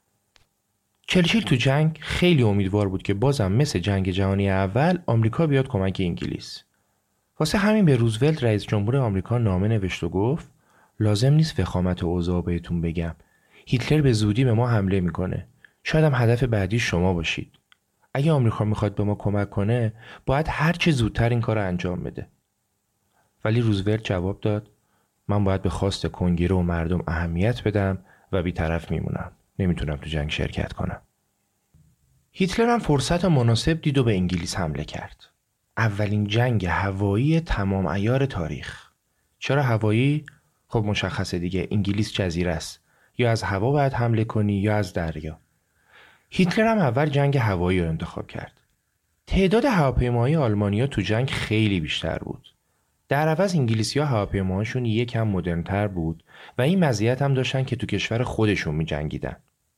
چرچیل تو جنگ خیلی امیدوار بود که بازم مثل جنگ جهانی اول آمریکا بیاد کمک انگلیس. واسه همین به روزولت رئیس جمهور آمریکا نامه نوشت و گفت لازم نیست وخامت اوضاع بهتون بگم. هیتلر به زودی به ما حمله میکنه. شاید هم هدف بعدی شما باشید. اگه آمریکا میخواد به ما کمک کنه، باید هر چه زودتر این کار انجام بده. ولی روزولت جواب داد من باید به خواست کنگره و مردم اهمیت بدم و بی‌طرف میمونم. نمیتونم تو جنگ شرکت کنم. هیتلر هم فرصت مناسب دید و به انگلیس حمله کرد. اولین جنگ هوایی تمام عیار تاریخ. چرا هوایی؟ خب مشخصه دیگه، انگلیس جزیره است. یا از هوا باید حمله کنی یا از دریا. هیتلر هم اول جنگ هوایی رو انتخاب کرد. تعداد هواپیماهای آلمانیا تو جنگ خیلی بیشتر بود. در عوض انگلیسی‌ها هواپیماهاشون یکم مدرن‌تر بود و این مزیت هم داشتن که تو کشور خودشون می‌جنگیدن.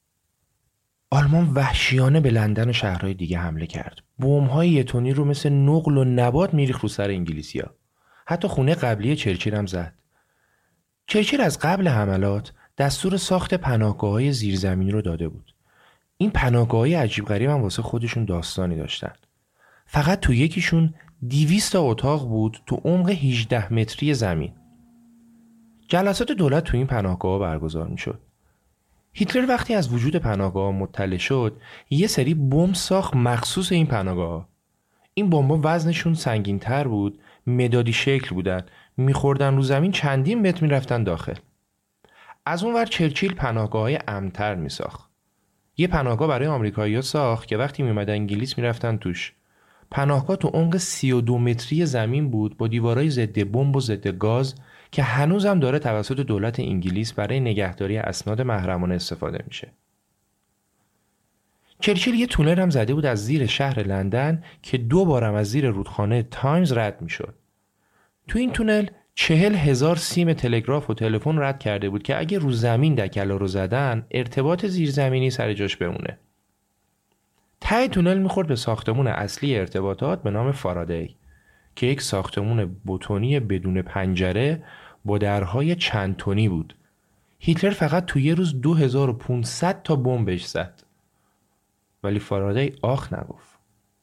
آلمان وحشیانه به لندن و شهرهای دیگه حمله کرد. بمب‌های یه تنی رو مثل نقل و نبات میریخت رو سر انگلیسی‌ها. حتی خونه قبلی چرچیل هم زد. چرچیل از قبل حملات دستور ساخت پناهگاه‌های زیرزمینی رو داده بود. این پناهگاه‌های عجیب غریب هم واسه خودشون داستانی داشتن. فقط تو یکیشون 200 تا اتاق بود تو عمق 18 متری زمین. جلسات دولت تو این پناهگاه‌ها برگزار می‌شد. هیتلر وقتی از وجود پناهگاه‌ها مطلع شد، یه سری بمب ساخت مخصوص این پناهگاه‌ها. این بمب‌ها وزنشون سنگین‌تر بود، مدادی شکل بودن، می‌خوردن رو زمین چندین متر می‌رفتن داخل. از اون ور چرچیل پناهگاه‌های امن‌تر می‌ساخت. یه پناهگاه برای آمریکایی‌ها ساخت که وقتی می‌اومدن انگلیس می‌رفتن توش. پناهگاه تو عمق 32 متری زمین بود با دیوارهای ضد بمب و ضد گاز که هنوزم داره توسط دولت انگلیس برای نگهداری اسناد محرمانه استفاده میشه. چرچیل یه تونل هم زده بود از زیر شهر لندن که 2 بارم از زیر رودخانه تایمز رد میشد. تو این تونل 40,000 سیم تلگراف و تلفن رد کرده بود که اگه رو زمین دکلا رو زدن ارتباط زیرزمینی سر جاش بمونه. ته تونل میخورد به ساختمون اصلی ارتباطات به نام فارادی که یک ساختمون بتونی بدون پنجره با درهای چند تنی بود. هیتلر فقط توی یه روز 2500 تا بمبش زد. ولی فارادی آخ نگفت.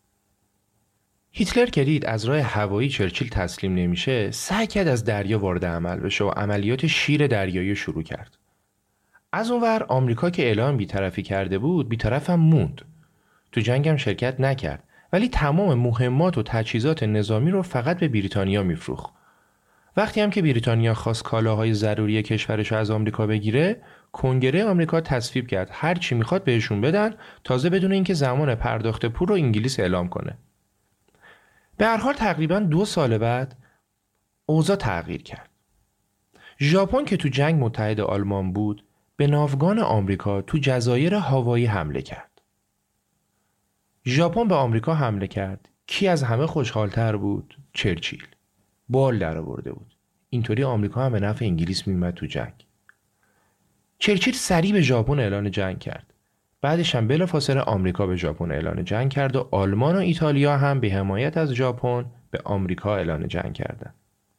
هیتلر که دید از راه هوایی چرچیل تسلیم نمیشه، سعی کرد از دریا وارد عمل بشه و عملیات شیر دریایی شروع کرد. از اونور آمریکا که اعلام بی‌طرفی کرده بود، بی‌طرف هم موند. تو جنگ هم شرکت نکرد، ولی تمام مهمات و تجهیزات نظامی رو فقط به بریتانیا میفروخت. وقتی هم که بریتانیا خواست کالاهای ضروری کشورش از آمریکا بگیره، کنگره آمریکا تصویب کرد هر چی میخواد بهشون بدن، تازه بدون اینکه زمان پرداخت پول رو انگلیس اعلام کنه. به هر حال تقریباً 2 سال بعد اوضاع تغییر کرد. ژاپن که تو جنگ متحد آلمان بود، به ناوگان آمریکا تو جزایر هاوایی حمله کرد. ژاپن به آمریکا حمله کرد. کی از همه خوشحالتر بود؟ چرچیل. بال در آورده بود. اینطوری آمریکا هم به نفع انگلیس میومد تو جنگ. چرچیل سریع به ژاپن اعلان جنگ کرد. بعدش هم بلافاصله آمریکا به ژاپن اعلان جنگ کرد و آلمان و ایتالیا هم به حمایت از ژاپن به آمریکا اعلان جنگ کردند.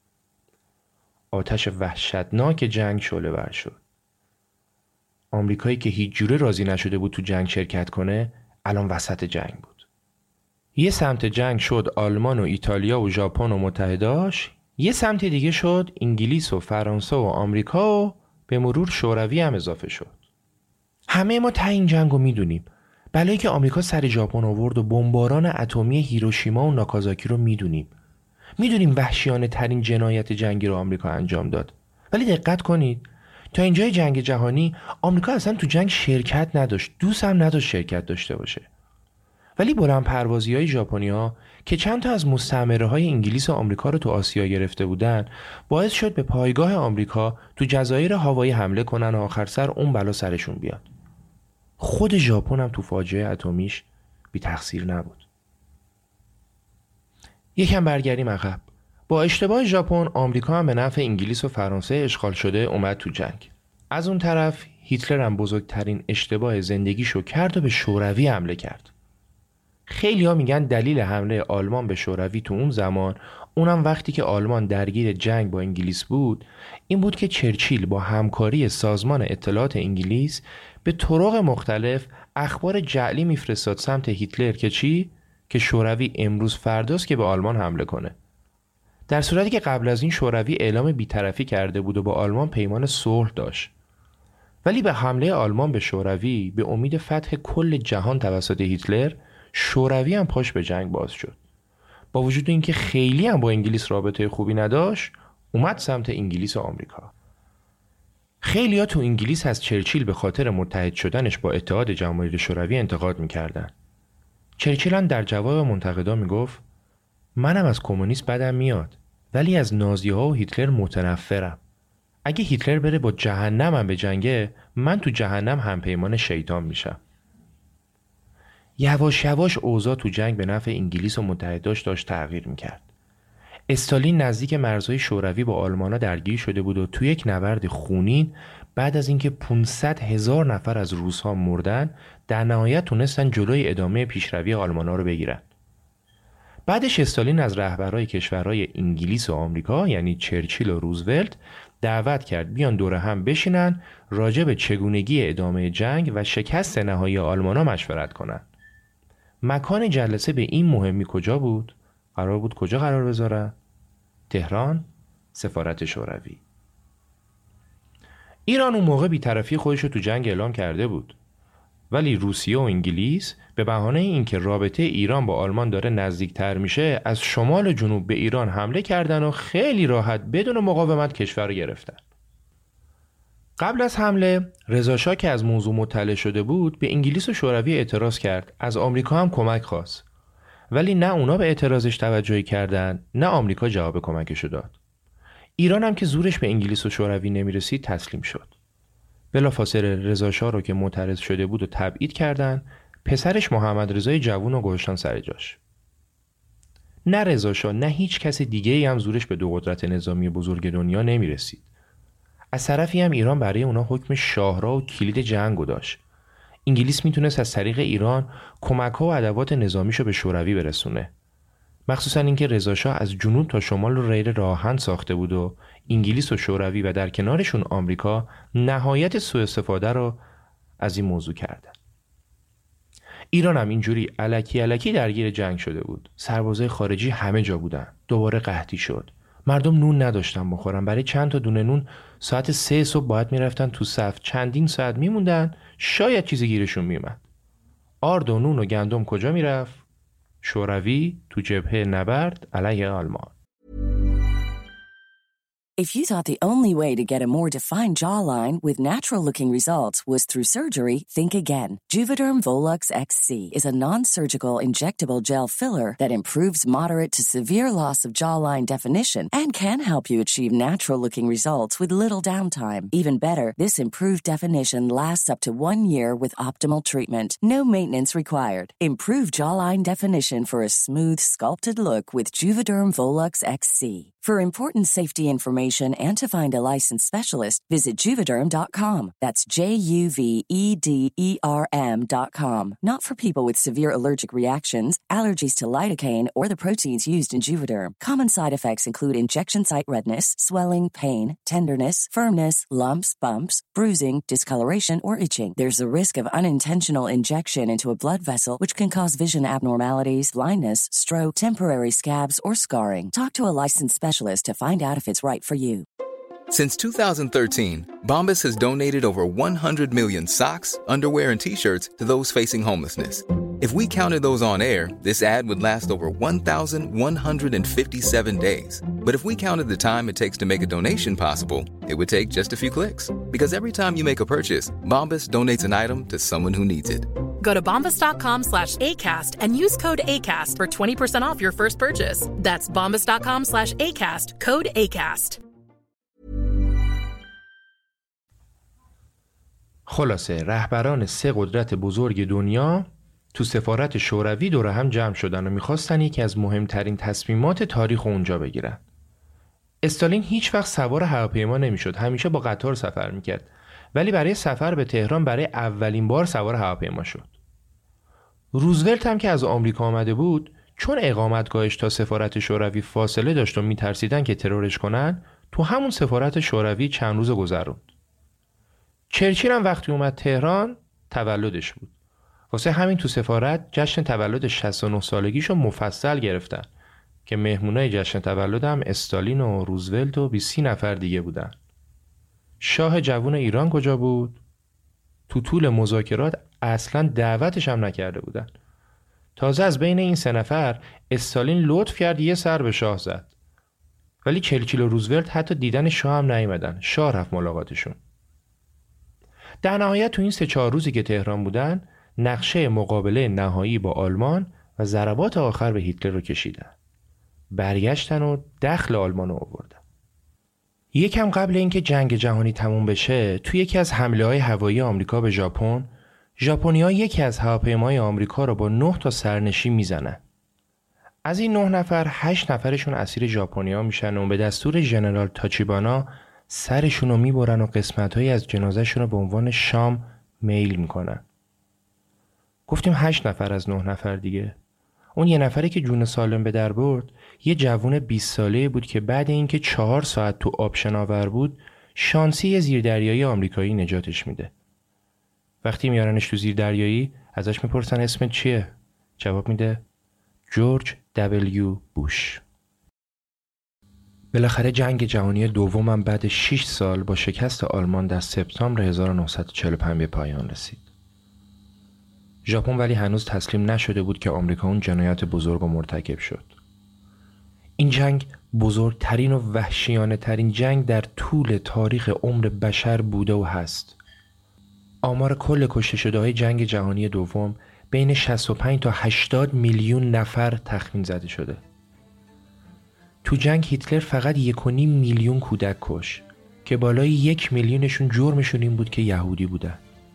آتش وحشتناک جنگ شعله‌ور شد. آمریکایی که هیچ جوره راضی نشده بود تو جنگ شرکت کنه، الان وسط جنگ بود. یه سمت جنگ شد آلمان و ایتالیا و ژاپن و متحداش، یه سمت دیگه شد انگلیس و فرانسه و آمریکا و به مرور شوروی هم اضافه شد. همه ما ته این جنگو میدونیم. بلایی که آمریکا سر ژاپن آورد و بمباران اتمی هیروشیما و ناکازاکی رو میدونیم. میدونیم وحشیانه ترین جنایت جنگی رو آمریکا انجام داد. ولی دقت کنید، تا اینجای جنگ جهانی آمریکا اصلا تو جنگ شرکت نداشت، دوست هم نداشت شرکت داشته باشه. ولی بلند پروازی‌های ژاپنی‌ها که چند تا از مستعمره‌های انگلیس و آمریکا رو تو آسیا گرفته بودن، باعث شد به پایگاه آمریکا تو جزایر هاوایی حمله کنن و آخر سر اون بلا سرشون بیاد. خود ژاپن هم تو فاجعه اتمیش بی تقصیر نبود. یکم برگردیم عقب. با اشتباه ژاپن، آمریکا هم به نفع انگلیس و فرانسه اشغال شده اومد تو جنگ. از اون طرف هیتلر هم بزرگترین اشتباه زندگیشو کرد و به شوروی حمله کرد. خیلی ها میگن دلیل حمله آلمان به شوروی تو اون زمان، اونم وقتی که آلمان درگیر جنگ با انگلیس بود، این بود که چرچیل با همکاری سازمان اطلاعات انگلیس به طرق مختلف اخبار جعلی میفرستاد سمت هیتلر که چی؟ که شوروی امروز فرداست که به آلمان حمله کنه. در صورتی که قبل از این شوروی اعلام بی‌طرفی کرده بود و با آلمان پیمان صلح داشت. ولی به حمله آلمان به شوروی به امید فتح کل جهان توسط هیتلر، شوروی هم پاش به جنگ باز شد. با وجود اینکه خیلی هم با انگلیس رابطه خوبی نداشت، اومد سمت انگلیس و آمریکا. خیلی‌ها تو انگلیس از چرچیل به خاطر متحد شدنش با اتحاد جماهیر شوروی انتقاد می‌کردن. چرچیل هم در جواب منتقدا میگفت منم از کمونیست بدم میاد، ولی از نازی‌ها و هیتلر متنفرم. اگه هیتلر بره با جهنمم به جنگه، من تو جهنم همپیمان شیطان میشم. یواش یواش اوضاع تو جنگ به نفع انگلیس و متحداش داشت تغییر میکرد. استالین نزدیک مرزهای شوروی با آلمانا درگیر شده بود و تو یک نبرد خونین بعد از اینکه 500,000 نفر از روس‌ها مردن، در نهایت تونستن جلوی ادامه پیشروی آلمانا رو بگیرن. بعدش استالین از رهبرای کشورهای انگلیس و آمریکا یعنی چرچیل و روزولت دعوت کرد بیان دور هم بشینن راجع به چگونگی ادامه جنگ و شکست نهایی آلمانا مشورت کنن. مکان جلسه به این مهمی کجا بود؟ قرار بود کجا قرار بذارن؟ تهران، سفارت شوروی. ایران اون موقع بی‌طرفی خودش رو تو جنگ اعلام کرده بود. ولی روسیه و انگلیس به بهانه اینکه رابطه ایران با آلمان داره نزدیکتر میشه، از شمال و جنوب به ایران حمله کردن و خیلی راحت بدون مقاومت کشور رو گرفتن. قبل از حمله، رضا شاه که از موضوع مطلع شده بود، به انگلیس و شوروی اعتراض کرد. از آمریکا هم کمک خواست. ولی نه اونا به اعتراضش توجهی کردن، نه آمریکا جواب کمکشو داد. ایران هم که زورش به انگلیس و شوروی نمیرسید تسلیم شد. بلافاصله رضا شاه رو که معترض شده بود و تبعید کردن، پسرش محمد رضای جوون رو گذاشتن سر جاش. نه رضا شاه نه هیچ کس دیگه‌ای هم زورش به دو قدرت نظامی بزرگ دنیا نمیرسید. از طرفی هم ایران برای اونا حکم شاهراه و کلید جنگو داشت. انگلیس میتونست از طریق ایران کمک‌ها و ادوات نظامیشو به شوروی برسونه. مخصوصا اینکه رضا شاه از جنوب تا شمال رو ریل راهن ساخته بود و انگلیس و شوروی و در کنارشون آمریکا نهایت سوء استفاده رو از این موضوع کردن. ایران هم اینجوری الکی درگیر جنگ شده بود. سربازای خارجی همه جا بودن. دوباره قحطی شد. مردم نون نداشتن بخورن. برای چند تا دونه نون ساعت 3 صبح باید میرفتن تو صف، چندین ساعت میموندن، شاید چیزی گیرشون میومد. آرد و نون و گندم کجا میرفت؟ شوروی تو جبهه نبرد علیه آلمان. If you thought the only way to get a more defined jawline with natural-looking results was through surgery, think again. Juvederm Volux XC is a non-surgical injectable gel filler that improves moderate to severe loss of jawline definition and can help you achieve natural-looking results with little downtime. Even better, this improved definition lasts up to 1 year with optimal treatment. No maintenance required. Improve jawline definition for a smooth, sculpted look with Juvederm Volux XC. For important safety information and to find a licensed specialist, visit Juvederm.com. That's JUVEDERM.com. Not for people with severe allergic reactions, allergies to lidocaine, or the proteins used in Juvederm. Common side effects include injection site redness, swelling, pain, tenderness, firmness, lumps, bumps, bruising, discoloration, or itching. There's a risk of unintentional injection into a blood vessel, which can cause vision abnormalities, blindness, stroke, temporary scabs, or scarring. Talk to a licensed specialist to find out if it's right for you. Since 2013, Bombas has donated over 100 million socks, underwear, and T-shirts to those facing homelessness. If we counted those on air, this ad would last over 1,157 days. But if we counted the time it takes to make a donation possible, it would take just a few clicks. Because every time you make a purchase, Bombas donates an item to someone who needs it. Go to bombas.com/ACAST and use code ACAST for 20% off your first purchase. That's bombas.com/ACAST, code ACAST. خلاصه رهبران 3 قدرت بزرگ دنیا تو سفارت شوروی دور هم جمع شدن و میخواستن یکی از مهمترین تصمیمات تاریخ اونجا بگیرن. استالین هیچ وقت سوار هواپیما نمیشد، همیشه با قطار سفر میکرد، ولی برای سفر به تهران برای اولین بار سوار هواپیما شد. روزولت هم که از آمریکا آمده بود، چون اقامتگاهش تا سفارت شوروی فاصله داشت و میترسیدن که ترورش کنن، تو همون سفارت شوروی چند روز گذروند. چرچیل هم وقتی اومد تهران تولدش بود. واسه همین تو سفارت جشن تولد 69 سالگیشو مفصل گرفتن که مهمونای جشن تولد هم استالین و روزولت و 20 نفر دیگه بودن. شاه جوون ایران کجا بود؟ تو طول مذاکرات اصلا دعوتش هم نکرده بودن. تازه از بین این 3 نفر استالین لطف کرد یه سر به شاه زد. ولی چرچیل و روزولت حتی دیدن شاه هم نیومدن. شاه رفت ملاقاتشون. در نهایت تو این 3-4 روزی که تهران بودن، نقشه مقابله نهایی با آلمان و ضربات آخر به هیتلر رو کشیدن. برگشتن و دخل آلمان رو آوردن. یکم قبل اینکه جنگ جهانی تموم بشه، تو یکی از حمله‌های هوایی آمریکا به ژاپن، ژاپنی‌ها یکی از هواپیماهای آمریکا رو با 9 تا سرنشین میزنن. از این 9 نفر 8 نفرشون اسیر ژاپنی‌ها میشن و به دستور ژنرال تاچیبانا سرشون رو میبرن و قسمت‌هایی از جنازه‌شون رو به عنوان شام میل میکنن. گفتیم 8 نفر از 9 نفر دیگه. اون یه نفری که جون سالم به در برد، یه جوون 20 ساله بود که بعد اینکه 4 ساعت تو آب شناور بود، شانسی یه زیردریایی آمریکایی نجاتش میده. وقتی میارنش تو زیردریایی، ازش میپرسن اسمت چیه؟ جواب میده جورج دبلیو بوش. بالاخره جنگ جهانی دوم هم بعد 6 سال با شکست آلمان در سپتامبر 1945 به پایان رسید. ژاپن ولی هنوز تسلیم نشده بود که آمریکا اون جنایات بزرگ و مرتکب شد. این جنگ بزرگترین و وحشیانه ترین جنگ در طول تاریخ عمر بشر بوده و هست. آمار کل کشته شده های جنگ جهانی دوم بین 65 تا 80 میلیون نفر تخمین زده شده. تو جنگ هیتلر فقط 1.5 میلیون کودک کش که بالای 1 میلیونشون جرمشون این بود که یهودی بودن.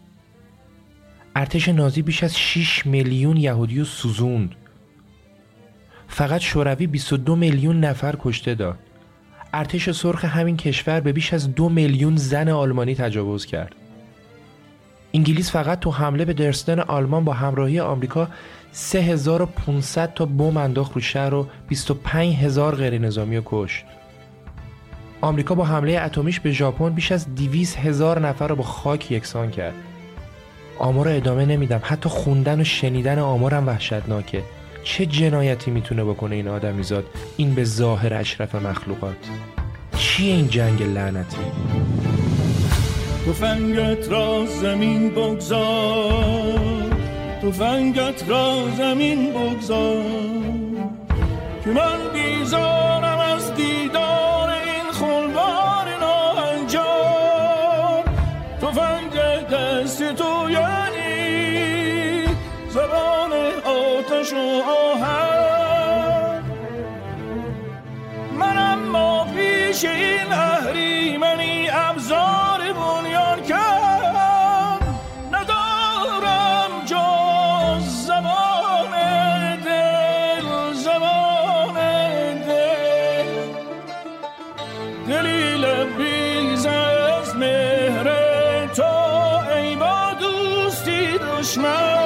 ارتش نازی بیش از 6 میلیون یهودی رو سوزوند. فقط شوروی 22 میلیون نفر کشته داد. ارتش سرخ همین کشور به بیش از 2 میلیون زن آلمانی تجاوز کرد. انگلیس فقط تو حمله به درستن آلمان با همراهی آمریکا 3500 تا بمب انداخت رو شهر و 25000 غیر نظامی رو کشت. آمریکا با حمله اتمیش به ژاپن بیش از 200,000 نفر رو با خاک یکسان کرد. آمار رو ادامه نمیدم، حتی خوندن و شنیدن آمارم وحشتناکه. چه جنایتی میتونه بکنه این آدمیزاد، این به ظاهر اشرف مخلوقات؟ چیه این جنگ لعنتی؟ تفنگت را زمین بگذار، تفنگت را زمین بگذار، که من بیزارم از دیدار این خلوار. آتش و آهن. منم با پیش این اهریمنی ابزار بنیان کن، ندارم جز زبان دل، زبان دل، دلی لبریز از مهر تو ای با دوستی دشمن.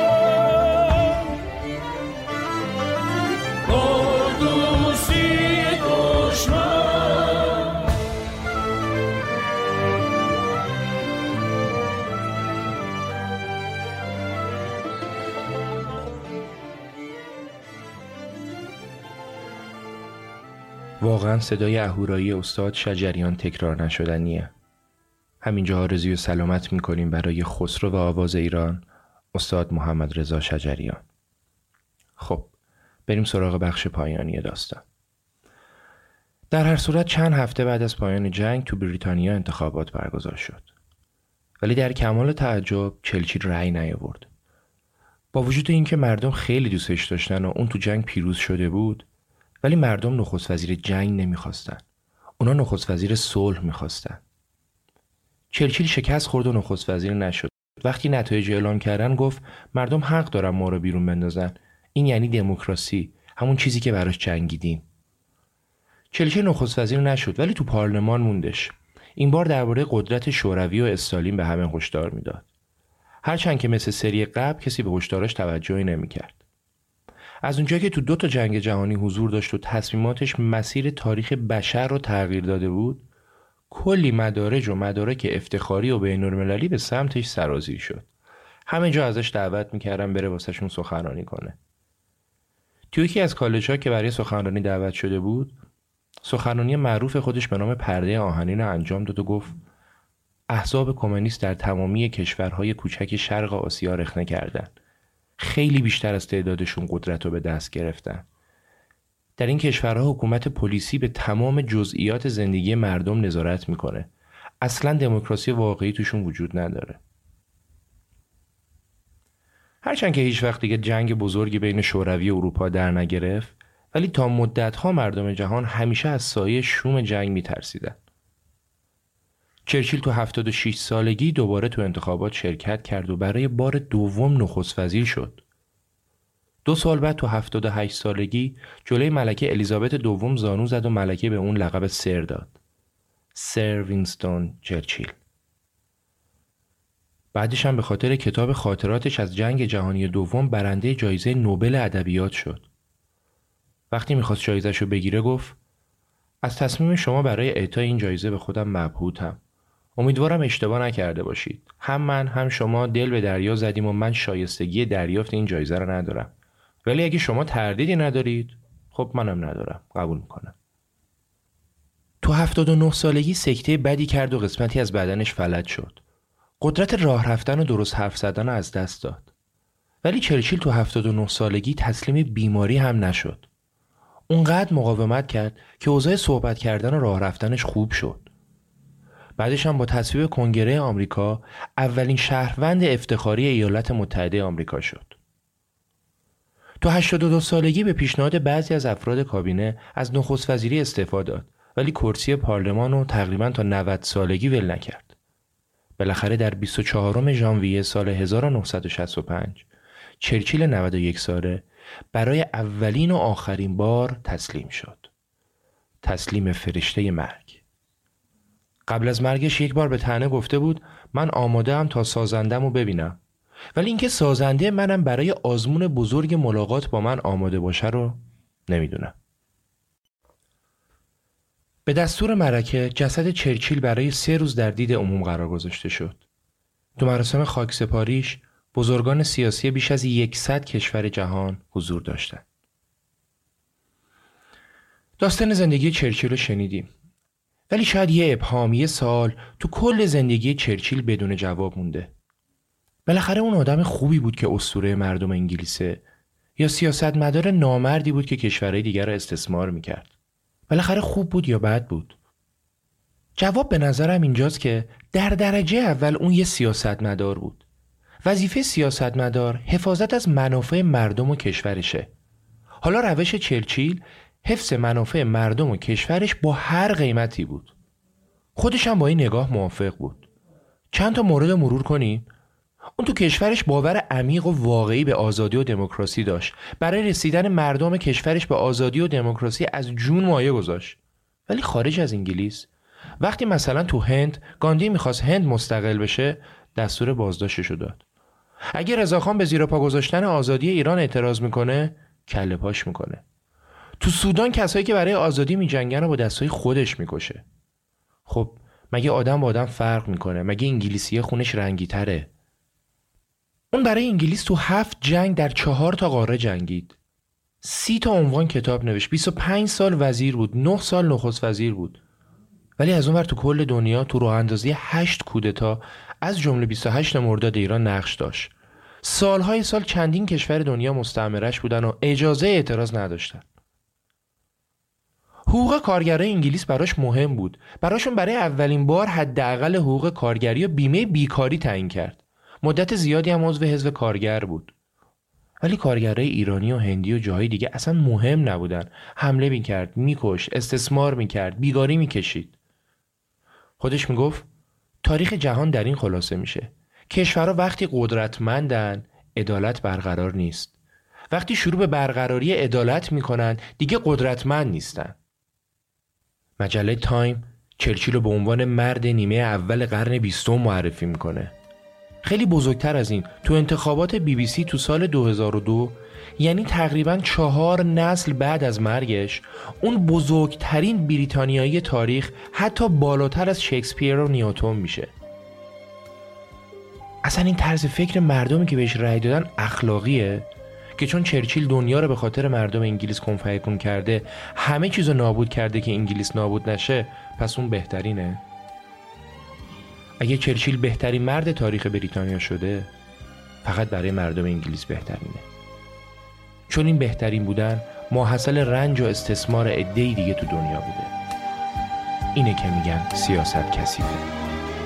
واقعا صدای اهورایی استاد شجریان تکرار نشدنیه. همینجا آرزوی سلامت میکنیم برای خسرو و آواز ایران، استاد محمد رضا شجریان. خب بریم سراغ بخش پایانی داستان. در هر صورت چند هفته بعد از پایان جنگ تو بریتانیا انتخابات برگزار شد. ولی در کمال تعجب چرچیل رأی نیاورد. با وجود اینکه مردم خیلی دوستش داشتن و اون تو جنگ پیروز شده بود، ولی مردم نخست وزیر جنگ نمیخواستن. اونا نخست وزیر صلح میخواستن. چرچیل شکست خورد و نخست وزیر نشد. وقتی نتایج اعلام کردن گفت مردم حق دارن ما رو بیرون بندازن. این یعنی دموکراسی، همون چیزی که براش جنگیدیم. چرچیل نخست وزیر نشد ولی تو پارلمان موندش. این بار درباره قدرت شوروی و استالین به همه هشدار میداد. هرچند که مثل سری قبل کسی به هشداراش توجهی نمیکرد. از اونجایی که تو 2 جنگ جهانی حضور داشت و تصمیماتش مسیر تاریخ بشر رو تغییر داده بود، کلی مدارج و مدارک افتخاری و بین‌المللی به سمتش سرازیر شد. همه جا ازش دعوت میکردن بره واسهشون سخنرانی کنه. توی یکی از کالج‌ها که برای سخنرانی دعوت شده بود، سخنرانی معروف خودش به نام پرده آهنین انجام داد و گفت احزاب کمونیست در تمامی کشورهای کوچک شرق آسیا رخنه کردن. خیلی بیشتر از تعدادشون قدرت رو به دست گرفتن. در این کشورها حکومت پلیسی به تمام جزئیات زندگی مردم نظارت میکنه. اصلا دموکراسی واقعی توشون وجود نداره. هرچند که هیچ وقت دیگه جنگ بزرگی بین شوروی و اروپا در نگرفت، ولی تا مدت‌ها مردم جهان همیشه از سایه شوم جنگ میترسیدن. چرچیل تو 76 سالگی دوباره تو انتخابات شرکت کرد و برای بار دوم نخست وزیر شد. 2 سال بعد تو 78 سالگی جلوی ملکه الیزابت دوم زانو زد و ملکه به اون لقب سر داد. سر وینستون چرچیل. بعدش هم به خاطر کتاب خاطراتش از جنگ جهانی دوم برنده جایزه نوبل ادبیات شد. وقتی میخواست جایزه‌شو بگیره گفت از تصمیم شما برای اعطای این جایزه به خودم مبهوتم. امیدوارم اشتباه نکرده باشید. هم من هم شما دل به دریا زدیم و من شایستگی دریافت این جایزه رو ندارم. ولی اگه شما تردیدی ندارید، خب منم ندارم. قبول میکنم. تو 79 سالگی سکته بدی کرد و قسمتی از بدنش فلج شد. قدرت راه رفتن و درست حرف زدن رو از دست داد. ولی چرچیل تو 79 سالگی تسلیم بیماری هم نشد. اونقدر مقاومت کرد که اوضاع صحبت کردن و راه رفتنش خوب شد. بعدش هم با تصویب کنگره آمریکا اولین شهروند افتخاری ایالات متحده آمریکا شد. تو 82 سالگی به پیشنهاد بعضی از افراد کابینه از نخست وزیری استعفا داد، ولی کرسی پارلمان رو تقریباً تا 90 سالگی ول نکرد. بالاخره در 24 ژانویه سال 1965 چرچیل 91 ساله برای اولین و آخرین بار تسلیم شد. تسلیم فرشته مرگ. قبل از مرگش یک بار به طعنه گفته بود من آماده‌ام تا سازندم رو ببینم، ولی اینکه سازنده منم برای آزمون بزرگ ملاقات با من آماده باشه رو نمیدونم. به دستور ملکه جسد چرچیل برای 3 روز در دید عموم قرار گذاشته شد. تو مراسم خاکسپاریش بزرگان سیاسی بیش از 100 کشور جهان حضور داشتند. داستان زندگی چرچیل رو شنیدیم. ولی شاید یه ابهام، یه سوال تو کل زندگی چرچیل بدون جواب مونده. بالاخره اون آدم خوبی بود که اسطوره مردم انگلیسه یا سیاستمدار نامردی بود که کشورهای دیگر را استثمار میکرد؟ بالاخره خوب بود یا بد بود؟ جواب به نظرم اینجاست که در درجه اول اون یه سیاستمدار بود. وظیفه سیاستمدار حفاظت از منافع مردم و کشورشه. حالا روش چرچیل حفظ منافع مردم و کشورش با هر قیمتی بود. خودش هم با این نگاه موافق بود. چند تا مورد مرور کنیم. اون تو کشورش باور عمیق و واقعی به آزادی و دموکراسی داشت. برای رسیدن مردم کشورش به آزادی و دموکراسی از جون مایه گذاشت. ولی خارج از انگلیس، وقتی مثلا تو هند گاندی میخواست هند مستقل بشه، دستور بازداشتشو داد. اگه رضاخان به زیر پا گذاشتن آزادی ایران اعتراض میکنه، کله پاش میکنه. تو سودان کسایی که برای آزادی میجنگن رو با دستای خودش میکشه. خب مگه آدم با آدم فرق میکنه؟ مگه انگلیسیه خونش رنگی تره؟ اون برای انگلیس تو 7 جنگ در 4 تا قاره جنگید. 30 تا عنوان کتاب نوشت. 25 سال وزیر بود. 9 سال نخست وزیر بود. ولی از اونور تو کل دنیا تو راه اندازی 8 کودتا از جمله 28 مرداد ایران نقش داشت. سالهای سال چندین کشور دنیا مستعمرش بودن و اجازه اعتراض نداشتن. حقوق کارگرای انگلیس براش مهم بود. براشون برای اولین بار حداقل حقوق کارگری و بیمه بیکاری تعیین کرد. مدت زیادی هم عضو حزب کارگر بود. ولی کارگرای ایرانی و هندی و جاهای دیگه اصلا مهم نبودن. حمله میکرد، میکش، استثمار میکرد، بیگاری میکشید. خودش میگفت تاریخ جهان در این خلاصه میشه: کشورها وقتی قدرتمندن، عدالت برقرار نیست. وقتی شروع به برقراری عدالت میکنن، دیگه قدرتمند نیستن. مجله تایم چرچیل رو به عنوان مرد نیمه اول قرن 20 معرفی میکنه. خیلی بزرگتر از این، تو انتخابات BBC تو سال 2002، یعنی تقریباً 4 نسل بعد از مرگش، اون بزرگترین بریتانیایی تاریخ حتی بالاتر از شکسپیر و نیوتن میشه. اصلا این طرز فکر مردمی که بهش رأی دادن اخلاقیه که چون چرچیل دنیا رو به خاطر مردم انگلیس کنفیکون کرده، همه چیزو نابود کرده که انگلیس نابود نشه، پس اون بهترینه؟ اگه چرچیل بهترین مرد تاریخ بریتانیا شده، فقط برای مردم انگلیس بهترینه. چون این بهترین بودن ماحصل رنج و استثمار عده‌ای دیگه تو دنیا بوده. اینه که میگن سیاست کثیفه.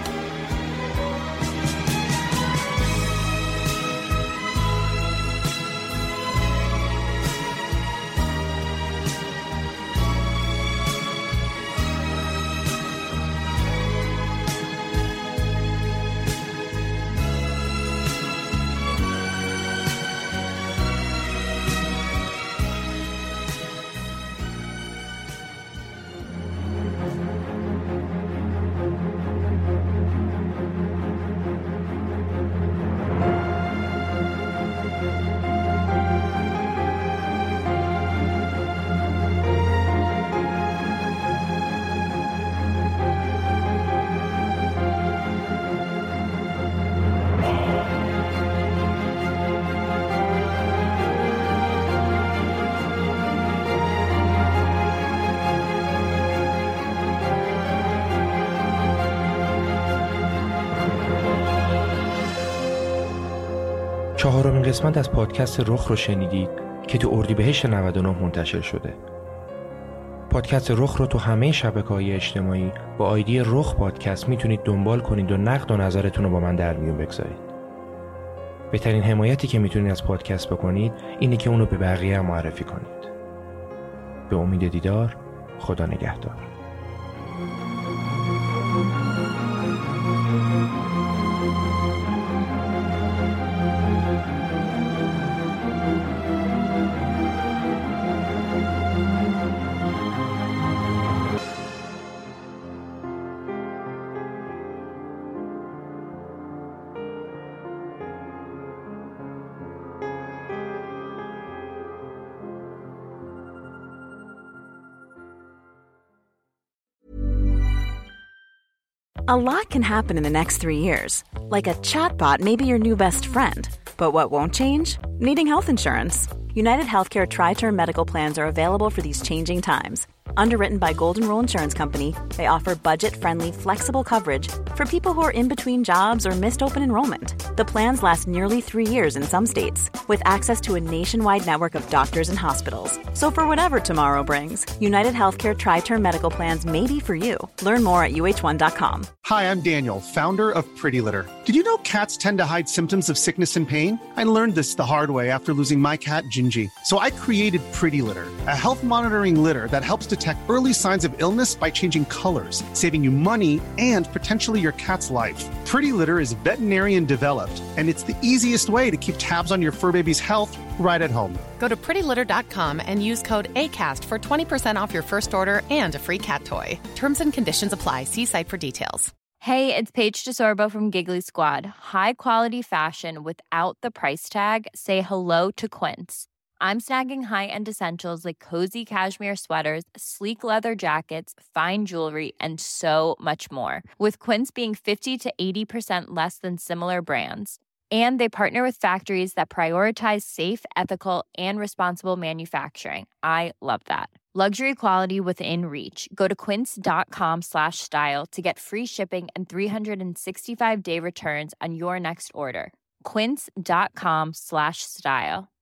چهارمین قسمت از پادکست رخ رو شنیدید که تو اردیبهشت 99 منتشر شده. پادکست رخ رو تو همه شبکه‌های اجتماعی با آیدی رخ پادکست میتونید دنبال کنید و نقد و نظرتون رو با من در میون بگذارید. بهترین حمایتی که میتونید از پادکست بکنید اینه که اونو به بقیه هم معرفی کنید. به امید دیدار، خدا نگهدار. A lot can happen in the next 3 years. Like a chatbot may be your new best friend. But what won't change? Needing health insurance. United Healthcare Tri-Term Medical Plans are available for these changing times. Underwritten by Golden Rule Insurance Company, they offer budget-friendly, flexible coverage for people who are in between jobs or missed open enrollment. The plans last nearly 3 years in some states, with access to a nationwide network of doctors and hospitals. So for whatever tomorrow brings, United Healthcare Tri-Term Medical Plans may be for you. Learn more at uh1.com. Hi, I'm Daniel, founder of Pretty Litter. Did you know cats tend to hide symptoms of sickness and pain? I learned this the hard way after losing my cat, Gingy. So I created Pretty Litter, a health monitoring litter that helps detect early signs of illness by changing colors, saving you money and potentially your cat's life. Pretty Litter is veterinarian developed, and it's the easiest way to keep tabs on your fur baby's health right at home. Go to prettylitter.com and use code ACAST for 20% off your first order and a free cat toy. Terms and conditions apply. See site for details. Hey, it's Paige DeSorbo from Giggly Squad. High quality fashion without the price tag. Say hello to Quince. I'm snagging high-end essentials like cozy cashmere sweaters, sleek leather jackets, fine jewelry, and so much more. With Quince being 50 to 80% less than similar brands. And they partner with factories that prioritize safe, ethical, and responsible manufacturing. I love that. Luxury quality within reach. Go to quince.com/style to get free shipping and 365-day returns on your next order. Quince.com/style.